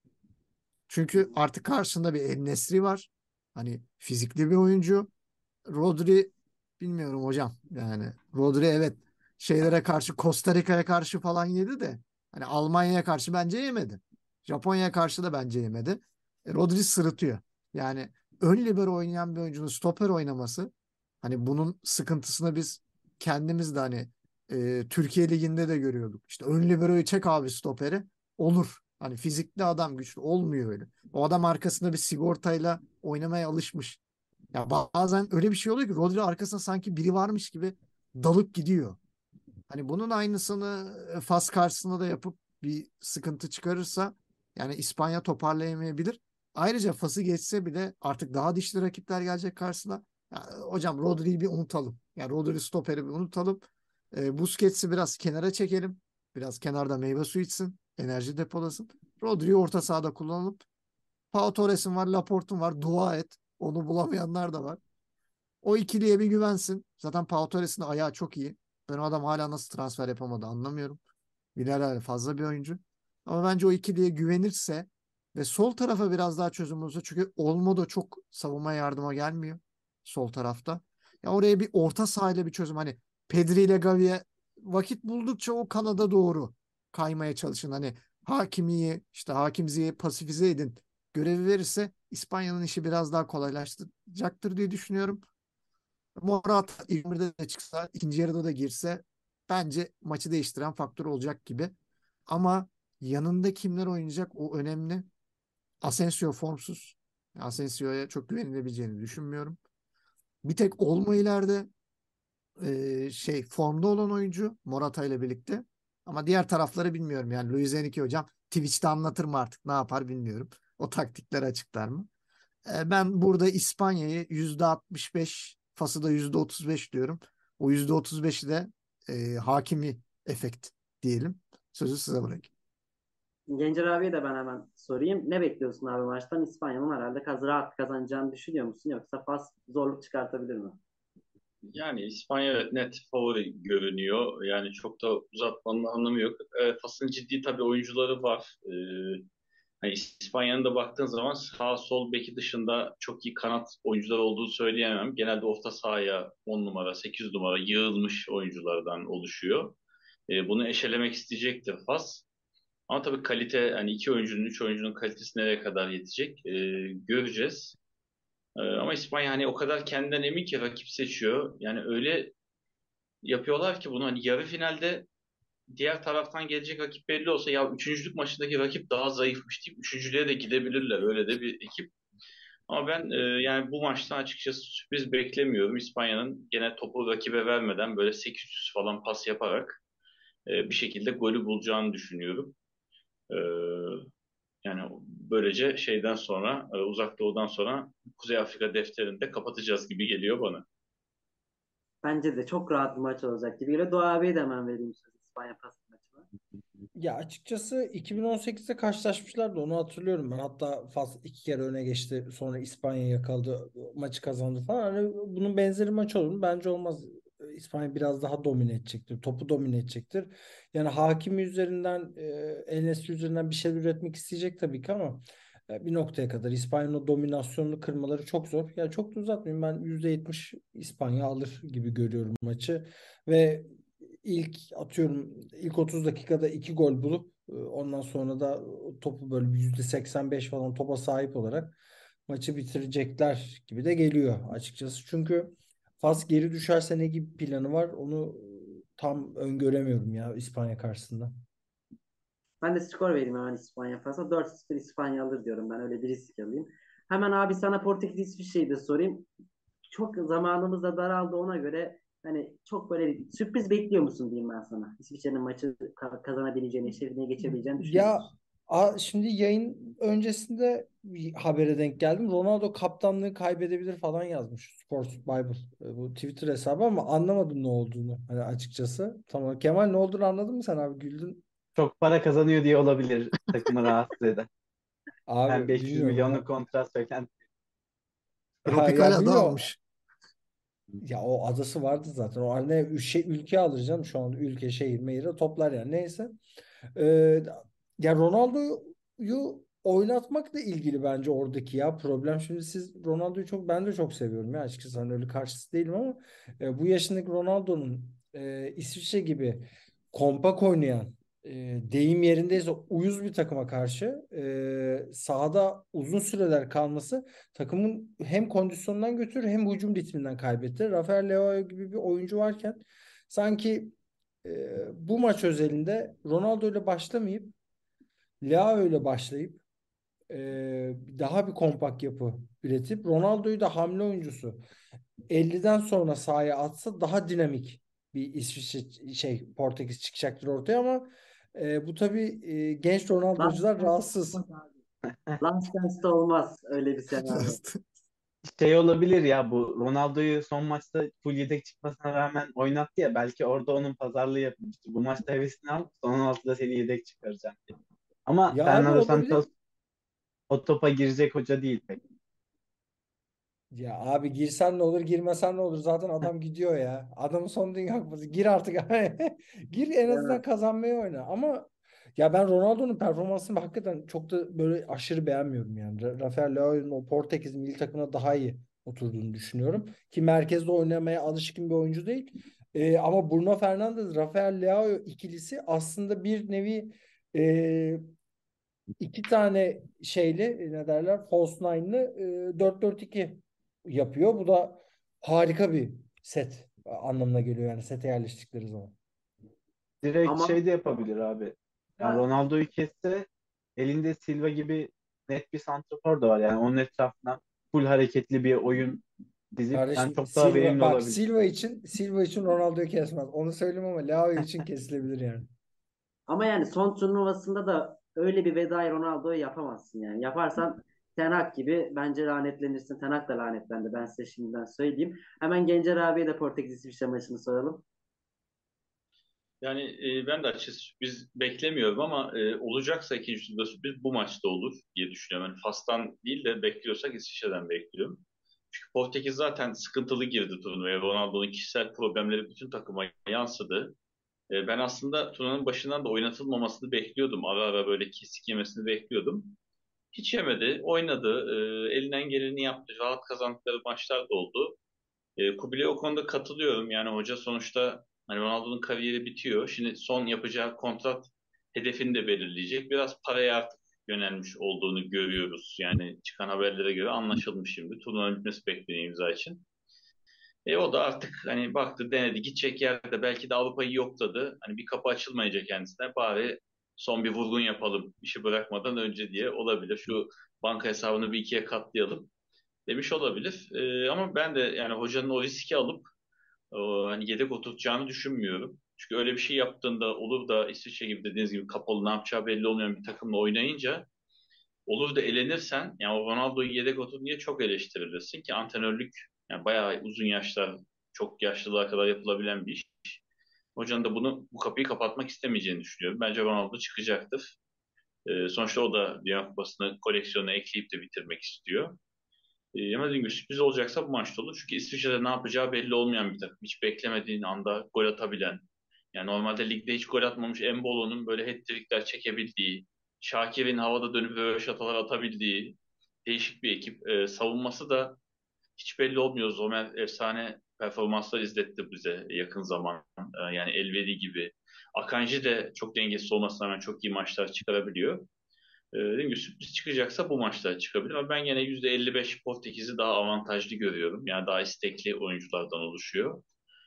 Çünkü artık karşısında bir En-Nesyri var. Hani fizikli bir oyuncu. Rodri bilmiyorum hocam. Yani Rodri evet şeylere karşı Costa Rica'ya karşı falan yedi de hani Almanya'ya karşı bence yemedi. Japonya'ya karşı da bence yemedi. E, Rodri sırıtıyor. Yani ön libero oynayan bir oyuncunun stoper oynaması hani bunun sıkıntısını biz kendimiz de hani e, Türkiye Ligi'nde de görüyorduk. İşte ön liberoyu çek abi stoperi olur. Hani fizikli adam güçlü olmuyor öyle. O adam arkasında bir sigortayla oynamaya alışmış. Ya bazen öyle bir şey oluyor ki Rodri arkasında sanki biri varmış gibi dalıp gidiyor. Hani bunun aynısını e, Fas karşısında da yapıp bir sıkıntı çıkarırsa yani İspanya toparlayamayabilir. Ayrıca Fas'ı geçse bile artık daha dişli rakipler gelecek karşısına. Ya, hocam Rodri'yi bir unutalım. Yani Rodri stoperi bir unutalım. E, Busquets'i biraz kenara çekelim. Biraz kenarda meyve suyu içsin. Enerji depolasın. Rodri'yi orta sahada kullanalım. Pau Torres'in var, Laporte'un var. Dua et. Onu bulamayanlar da var. O ikiliye bir güvensin. Zaten Pau Torres'in de ayağı çok iyi. Ben o adam hala nasıl transfer yapamadı anlamıyorum. Villarreal fazla bir oyuncu. Ama bence o ikiliye güvenirse ve sol tarafa biraz daha çözüm olursa çünkü Olmo da çok savunma yardıma gelmiyor sol tarafta. Ya oraya bir orta sahayla bir çözüm hani Pedri ile Gavi'ye vakit buldukça o kanada doğru kaymaya çalışın. Hani Hakimi'yi işte Hakim Ziyech'i pasifize edin görevi verirse İspanya'nın işi biraz daha kolaylaştıracaktır diye düşünüyorum. Morata ilk on birde de çıksa, ikinci yarıda da girse bence maçı değiştiren faktör olacak gibi. Ama yanında kimler oynayacak o önemli. Asensio formsuz. Asensio'ya çok güvenilebileceğini düşünmüyorum. Bir tek Olmo ileride e, şey formda olan oyuncu Morata ile birlikte. Ama diğer tarafları bilmiyorum. Yani Luis Enrique hocam Twitch'te anlatır mı artık ne yapar bilmiyorum. O taktikleri açıklar mı? E, Ben burada İspanya'yı yüzde altmış beş, Fas'ı da yüzde otuz beş diyorum. O yüzde otuz beşi de e, Hakimi efekt diyelim. Sözü size bırakayım. Gencer abiye de ben hemen sorayım. Ne bekliyorsun abi maçtan? İspanya'nın herhalde kaz rahat kazanacağını düşünüyor musun? Yoksa Fas zorluk çıkartabilir mi? Yani İspanya evet net favori görünüyor. Yani çok da uzatmanın anlamı yok. E, Fas'ın ciddi tabii oyuncuları var. E, hani İspanya'nın da baktığın zaman sağ sol beki dışında çok iyi kanat oyuncular olduğunu söyleyemem. Genelde orta sahaya on numara, sekiz numara yığılmış oyunculardan oluşuyor. E, bunu eşelemek isteyecektir Fas. Ama tabii kalite, hani iki oyuncunun, üç oyuncunun kalitesi nereye kadar yetecek e, göreceğiz. E, ama İspanya hani o kadar kendinden emin ki rakip seçiyor. Yani öyle yapıyorlar ki bunu hani yarı finalde diğer taraftan gelecek rakip belli olsa ya üçüncülük maçındaki rakip daha zayıfmış deyip üçüncülüğe de gidebilirler. Öyle de bir ekip. Ama ben e, yani bu maçtan açıkçası sürpriz beklemiyorum. İspanya'nın gene topu rakibe vermeden böyle sekiz yüz falan pas yaparak e, bir şekilde golü bulacağını düşünüyorum. E, yani böylece şeyden sonra, e, Uzak Doğu'dan sonra Kuzey Afrika defterini de kapatacağız gibi geliyor bana. Bence de çok rahat bir maç olacak gibi geliyor. Doğa abiye de hemen vereyim söz İspanya Fas maçına. Ya açıkçası iki bin on sekizde karşılaşmışlardı onu hatırlıyorum ben. Hatta Fas iki kere öne geçti. Sonra İspanya yakaladı. Maçı kazandı falan. Hani bunun benzeri maç olur mu? Bence olmaz. İspanya biraz daha domine edecektir. Topu domine edecektir. Yani Hakimi üzerinden, e, El Nesri üzerinden bir şeyler üretmek isteyecek tabii ki ama e, bir noktaya kadar İspanya'nın o dominasyonunu kırmaları çok zor. Ya çok da uzatmayayım. Ben yüzde yetmiş İspanya alır gibi görüyorum maçı. Ve ilk atıyorum ilk otuz dakikada iki gol bulup e, ondan sonra da topu böyle yüzde seksen beş falan topa sahip olarak maçı bitirecekler gibi de geliyor açıkçası. Çünkü Fas geri düşerse ne gibi planı var onu tam öngöremiyorum ya İspanya karşısında. Ben de skor vereyim hemen İspanya Fas'a. dört sıfır İspanya alır diyorum ben. Öyle bir risk alayım. Hemen abi sana Portekiz İsviçre'yi de sorayım. Çok zamanımız da daraldı ona göre hani çok böyle sürpriz bekliyor musun diyeyim ben sana. İsviçre'nin maçı ka- kazanabileceğini, eşitliğe geçebileceğini düşünüyor Ya musun? Aa, şimdi yayın öncesinde bir habere denk geldim. Ronaldo kaptanlığı kaybedebilir falan yazmış. Sports Bible. E, Bu Twitter hesabı ama anlamadım ne olduğunu. Hani açıkçası. Tamam. Kemal ne olduğunu anladın mı sen abi? Güldün. Çok para kazanıyor diye olabilir takımı rahatsız eden. Ben Abi beş yüz bilmiyorum milyonluk ha. kontrat söken Ha, Tropikal ya ada bilmiyorum. almış. Ya o adası vardı zaten. O anne ül- şey, ülke alır canım şu an ülke şehir meyre toplar yani neyse. Ee, Ya Ronaldo'yu oynatmakla ilgili bence oradaki ya problem. Şimdi siz Ronaldo'yu çok ben de çok seviyorum ya açıkçası hani öyle karşısı değilim ama e, bu yaşındaki Ronaldo'nun e, İsviçre gibi kompak oynayan e, deyim yerindeyse uyuz bir takıma karşı e, sahada uzun süreler kalması takımın hem kondisyonundan götürür hem hücum ritminden kaybettirir. Rafael Leao gibi bir oyuncu varken sanki e, bu maç özelinde Ronaldo ile başlamayıp Leao ile başlayıp e, daha bir kompakt yapı üretip Ronaldo'yu da hamle oyuncusu elliden sonra sahaya atsa daha dinamik bir İsviçre şey Portekiz çıkacaktır ortaya ama e, bu tabii e, genç Last Ronaldo'cular Dance rahatsız. olmaz abi. Last Dance'de olmaz öyle bir senaryo. şey olabilir ya, bu Ronaldo'yu son maçta full yedek çıkmasına rağmen oynattı ya, belki orada onun pazarlığı yapılmıştı. Bu maçta hevesini al, son on altıda seni yedek çıkaracağım diye. Ama Ya abi Fernando olabilir. Santos o topa girecek hoca değil pek. Ya abi girsen ne olur girmesen ne olur zaten adam gidiyor ya. Adamın son Dünya Kupası gir artık. Gir en azından Evet. kazanmayı oyna. Ama ya ben Ronaldo'nun performansını hakikaten çok da böyle aşırı beğenmiyorum yani. Ra- Rafael Leao'nun o Portekiz milli takımına daha iyi oturduğunu düşünüyorum. Ki merkezde oynamaya alışkın bir oyuncu değil. Ee, ama Bruno Fernandes, Rafael Leao ikilisi aslında bir nevi e, iki tane şeyli e, ne derler false nine'lı e, dört dört iki yapıyor. Bu da harika bir set anlamına geliyor yani sete yerleştikleri zaman. Direkt Ama şey de yapabilir abi. Yani Ronaldo'yu kesse elinde Silva gibi net bir santrafor da var. Yani onun etrafına full hareketli bir oyun dizip yani Kardeşim çok daha Silva verimli bak olabilir. Silva için Silva için Ronaldo'yu kesmez. Onu söyleyeyim ama Leao için kesilebilir yani. ama yani son turnuvasında da öyle bir vedayı Ronaldo'ya yapamazsın yani. Yaparsan Ten Hag gibi bence lanetlenirsin. Ten Hag da lanetlendi. Ben size şimdiden söyleyeyim. Hemen Gencer abiye de Portekiz İsviçre maçını soralım. Yani e, ben de açıkçası sürpriz beklemiyorum ama e, olacaksa ikinci turda sürpriz bu maçta olur diye düşünüyorum. Yani Fas'tan değil de bekliyorsak İsviçre'den bekliyorum. Çünkü Portekiz zaten sıkıntılı girdi turnuvaya. Ronaldo'nun kişisel problemleri bütün takıma yansıdı. E, ben aslında turnuvanın başından da oynatılmamasını bekliyordum. Ara ara böyle kesik yemesini bekliyordum. Hiç yemedi, oynadı, e, elinden geleni yaptı. Rahat kazandıkları maçlar da oldu. E, Kubilay'a o konuda katılıyorum. Yani hoca sonuçta hani Ronaldo'nun kariyeri bitiyor. Şimdi son yapacağı kontrat hedefini de belirleyecek. Biraz paraya artık yönelmiş olduğunu görüyoruz. Yani çıkan haberlere göre anlaşılmış şimdi. Turnuvanın bitmesi bekleniyor imza için. E o da artık hani baktı, denedi, gidecek yerde belki de Avrupa'yı yokladı. Hani bir kapı açılmayacak kendisine. Bari son bir vurgun yapalım işi bırakmadan önce diye olabilir. Şu banka hesabını bir ikiye katlayalım demiş olabilir. E, ama ben de yani hocanın o riski alıp o, hani yedek oturtacağını düşünmüyorum. Çünkü öyle bir şey yaptığında olur da İsviçre gibi dediğiniz gibi kapalı, ne yapacağı belli olmayan bir takımla oynayınca olur da elenirsen yani o Ronaldo'yu yedek otur diye çok eleştirilirsin ki antrenörlük yani bayağı uzun yaşlar, çok yaşlılığa kadar yapılabilen bir iş. Hocanın da bunu bu kapıyı kapatmak istemeyeceğini düşünüyorum. Bence Ronaldo çıkacaktır. Ee, sonuçta o da Dünya Kupası'nı koleksiyona ekleyip de bitirmek istiyor. Ee, ama dediğim gibi sürpriz olacaksa bu maçta olur. Çünkü İsviçre'de ne yapacağı belli olmayan bir takım. Hiç beklemediğin anda gol atabilen. Yani normalde ligde hiç gol atmamış Embolo'nun böyle hat-trickler çekebildiği, Şakir'in havada dönüp röveşatalar atabildiği değişik bir ekip. Ee, savunması da hiç belli olmuyor. Zomer efsane performanslar izletti bize yakın zaman. Ee, yani Elvedi gibi. Akanji de çok dengesiz olmasına rağmen çok iyi maçlar çıkarabiliyor. Ee, dediğim gibi sürpriz çıkacaksa bu maçta çıkabilir. Ama ben yine yüzde elli beş Portekiz'i daha avantajlı görüyorum. Yani daha istekli oyunculardan oluşuyor.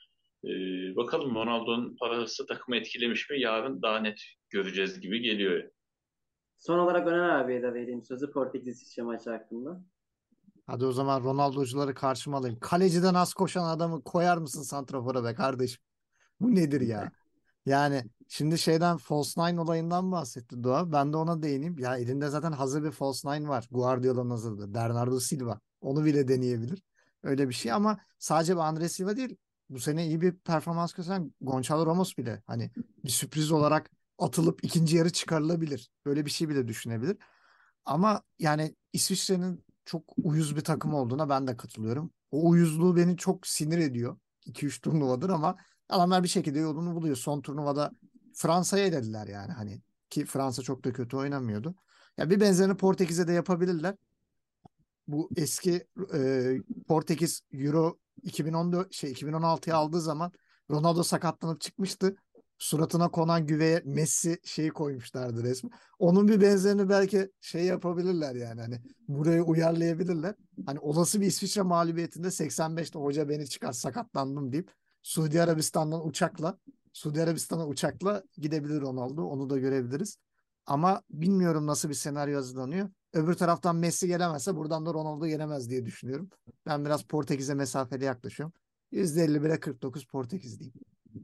Ee, bakalım Ronaldo'nun parası takımı etkilemiş mi? Yarın daha net göreceğiz gibi geliyor. Son olarak Öner abiye de vereyim sözü Portekiz İsviçre maçı hakkında. Hadi o zaman Ronaldo'cuları karşıma alayım. Kaleciden az koşan adamı koyar mısın santrafora be kardeşim? Bu nedir ya? Yani şimdi şeyden false nine olayından bahsetti Doğa. Ben de ona değineyim. Ya elinde zaten hazır bir false nine var. Guardiola'nın hazırda. Bernardo Silva. Onu bile deneyebilir. Öyle bir şey ama sadece bir Andre Silva değil. Bu sene iyi bir performans gösteren Gonçalo Ramos bile hani bir sürpriz olarak atılıp ikinci yarı çıkarılabilir. Böyle bir şey bile düşünebilir. Ama yani İsviçre'nin çok uyuz bir takım olduğuna ben de katılıyorum. O uyuzluğu beni çok sinir ediyor. iki üç turnuvadır ama adamlar bir şekilde yolunu buluyor. Son turnuvada Fransa'ya elediler yani hani ki Fransa çok da kötü oynamıyordu. Ya bir benzerini Portekiz'e de yapabilirler. Bu eski e, Portekiz Euro iki bin on dört şey iki bin on altıya aldığı zaman Ronaldo sakatlanıp çıkmıştı. Suratına konan güveye Messi şeyi koymuşlardı resmi. Onun bir benzerini belki şey yapabilirler yani hani buraya uyarlayabilirler. Hani olası bir İsviçre mağlubiyetinde seksen beşte hoca beni çıkar sakatlandım deyip Suudi Arabistan'dan uçakla Suudi Arabistan'a uçakla gidebilir Ronaldo. Onu da görebiliriz. Ama bilmiyorum nasıl bir senaryo hazırlanıyor. Öbür taraftan Messi gelemezse buradan da Ronaldo gelemez diye düşünüyorum. Ben biraz Portekiz'e mesafeli yaklaşıyorum. yüzde elli bire kırk dokuz Portekiz diyeyim.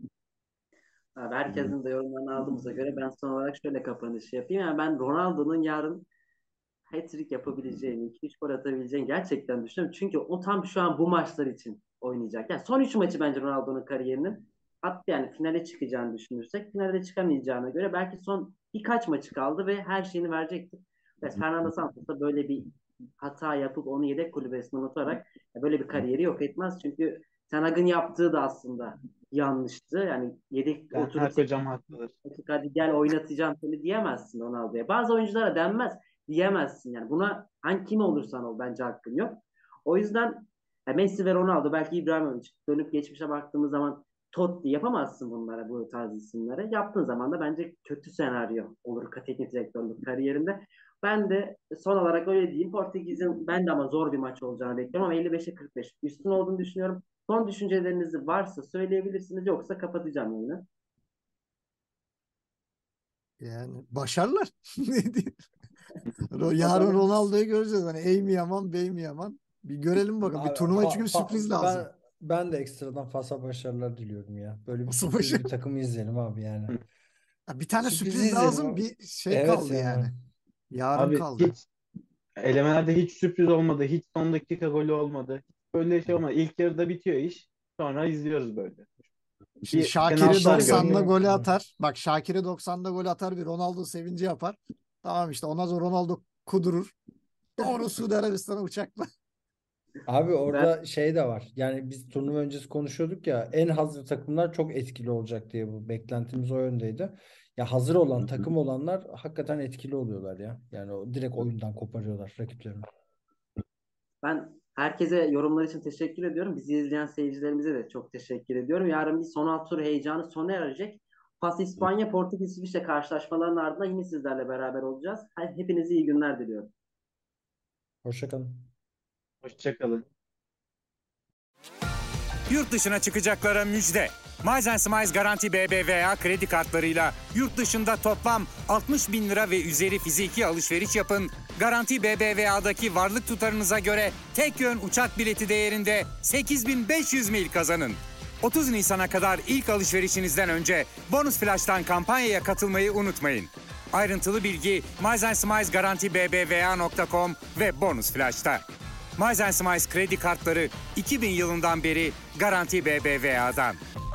Abi herkesin de yorumlarını aldığımıza göre ben son olarak şöyle kapanış yapayım. Yani ben Ronaldo'nun yarın hat-trick yapabileceğini, iki üç gol atabileceğini gerçekten düşünüyorum. Çünkü o tam şu an bu maçlar için oynayacak. Yani son üç maçı bence Ronaldo'nun kariyerinin, hatta yani finale çıkacağını düşünürsek, finale çıkamayacağına göre belki son birkaç maçı kaldı ve her şeyini verecektir. Ve Fernando Santos da böyle bir hata yapıp onu yedek kulübesine unutarak böyle bir kariyeri yok etmez. Çünkü Ten Hag'ın yaptığı da aslında yanlıştı. Yani yedek Ben oturup her hocam haklıdır. hadi gel oynatacağım seni diyemezsin Ronaldo'ya. Bazı oyunculara denmez diyemezsin yani. Buna hangi kim olursan ol bence hakkın yok. O yüzden ya Messi ve Ronaldo, belki İbrahimovic, dönüp geçmişe baktığımız zaman Totti, yapamazsın bunlara, bu tarz isimlere. Yaptığın zaman da bence kötü senaryo olur teknik direktörlük kariyerinde. Ben de son olarak öyle diyeyim. Portekiz'in ben de ama zor bir maç olacağını bekliyorum ama elli beşe kırk beş üstün olduğunu düşünüyorum. Son düşüncelerinizi varsa söyleyebilirsiniz, yoksa kapatacağım oyunu. Yani başarılar. Ne diyeyim? O Yarın zaman Ronaldo'yu göreceğiz. Hani ey mi yaman bey mi yaman. Bir görelim bakalım. Bir Abi, turnuva fa- çünkü fa- sürpriz lazım. ben ben de ekstradan Fas'a başarılar diliyorum ya. Böyle bir Nasıl sürpriz başarı? bir takım izleyelim abi yani. Ya bir tane Sürpriz sürpriz izleyelim lazım. abi. Bir şey Evet kaldı yani. yani. Yarın Abi kaldı. hiç elemelerde hiç sürpriz olmadı. Hiç son dakika golü olmadı. Böyle şey olmadı. İlk yarıda bitiyor iş. Sonra izliyoruz böyle. Şimdi Bir Şakir'i penaltılar İşlerini doksanla görmedik. golü yapıyor. atar. Bak Şakir'i doksanla gol atar, bir Ronaldo sevinci yapar. Tamam işte ondan sonra Ronaldo kudurur. Doğru Suudi Arabistan'a uçakla. Abi ben orada şey de var. Yani biz turnuva öncesi konuşuyorduk ya, en hazır takımlar çok etkili olacak diye, bu beklentimiz o yöndeydi. Ya hazır olan takım olanlar hakikaten etkili oluyorlar ya. Yani o direkt oyundan koparıyorlar rakiplerini. Ben herkese yorumlar için teşekkür ediyorum. Bizi izleyen seyircilerimize de çok teşekkür ediyorum. Yarın bir son alt tur heyecanı sona erecek. Fas İspanya, Portekiz, İsviçre karşılaşmalarının ardından yine sizlerle beraber olacağız. Hepinize iyi günler diliyorum. Hoşça kalın. Hoşçakalın. Yurt dışına çıkacaklara müjde. Miles Smiles Garanti B B V A kredi kartlarıyla yurt dışında toplam altmış bin lira ve üzeri fiziki alışveriş yapın. Garanti B B V A'daki varlık tutarınıza göre tek yön uçak bileti değerinde sekiz bin beş yüz mil kazanın. otuz Nisan'a kadar ilk alışverişinizden önce Bonus Flash'tan kampanyaya katılmayı unutmayın. Ayrıntılı bilgi Miles Smiles Garanti B B V A nokta com ve Bonus Flash'ta. Miles Smiles kredi kartları iki bin yılından beri Garanti B B V A'dan.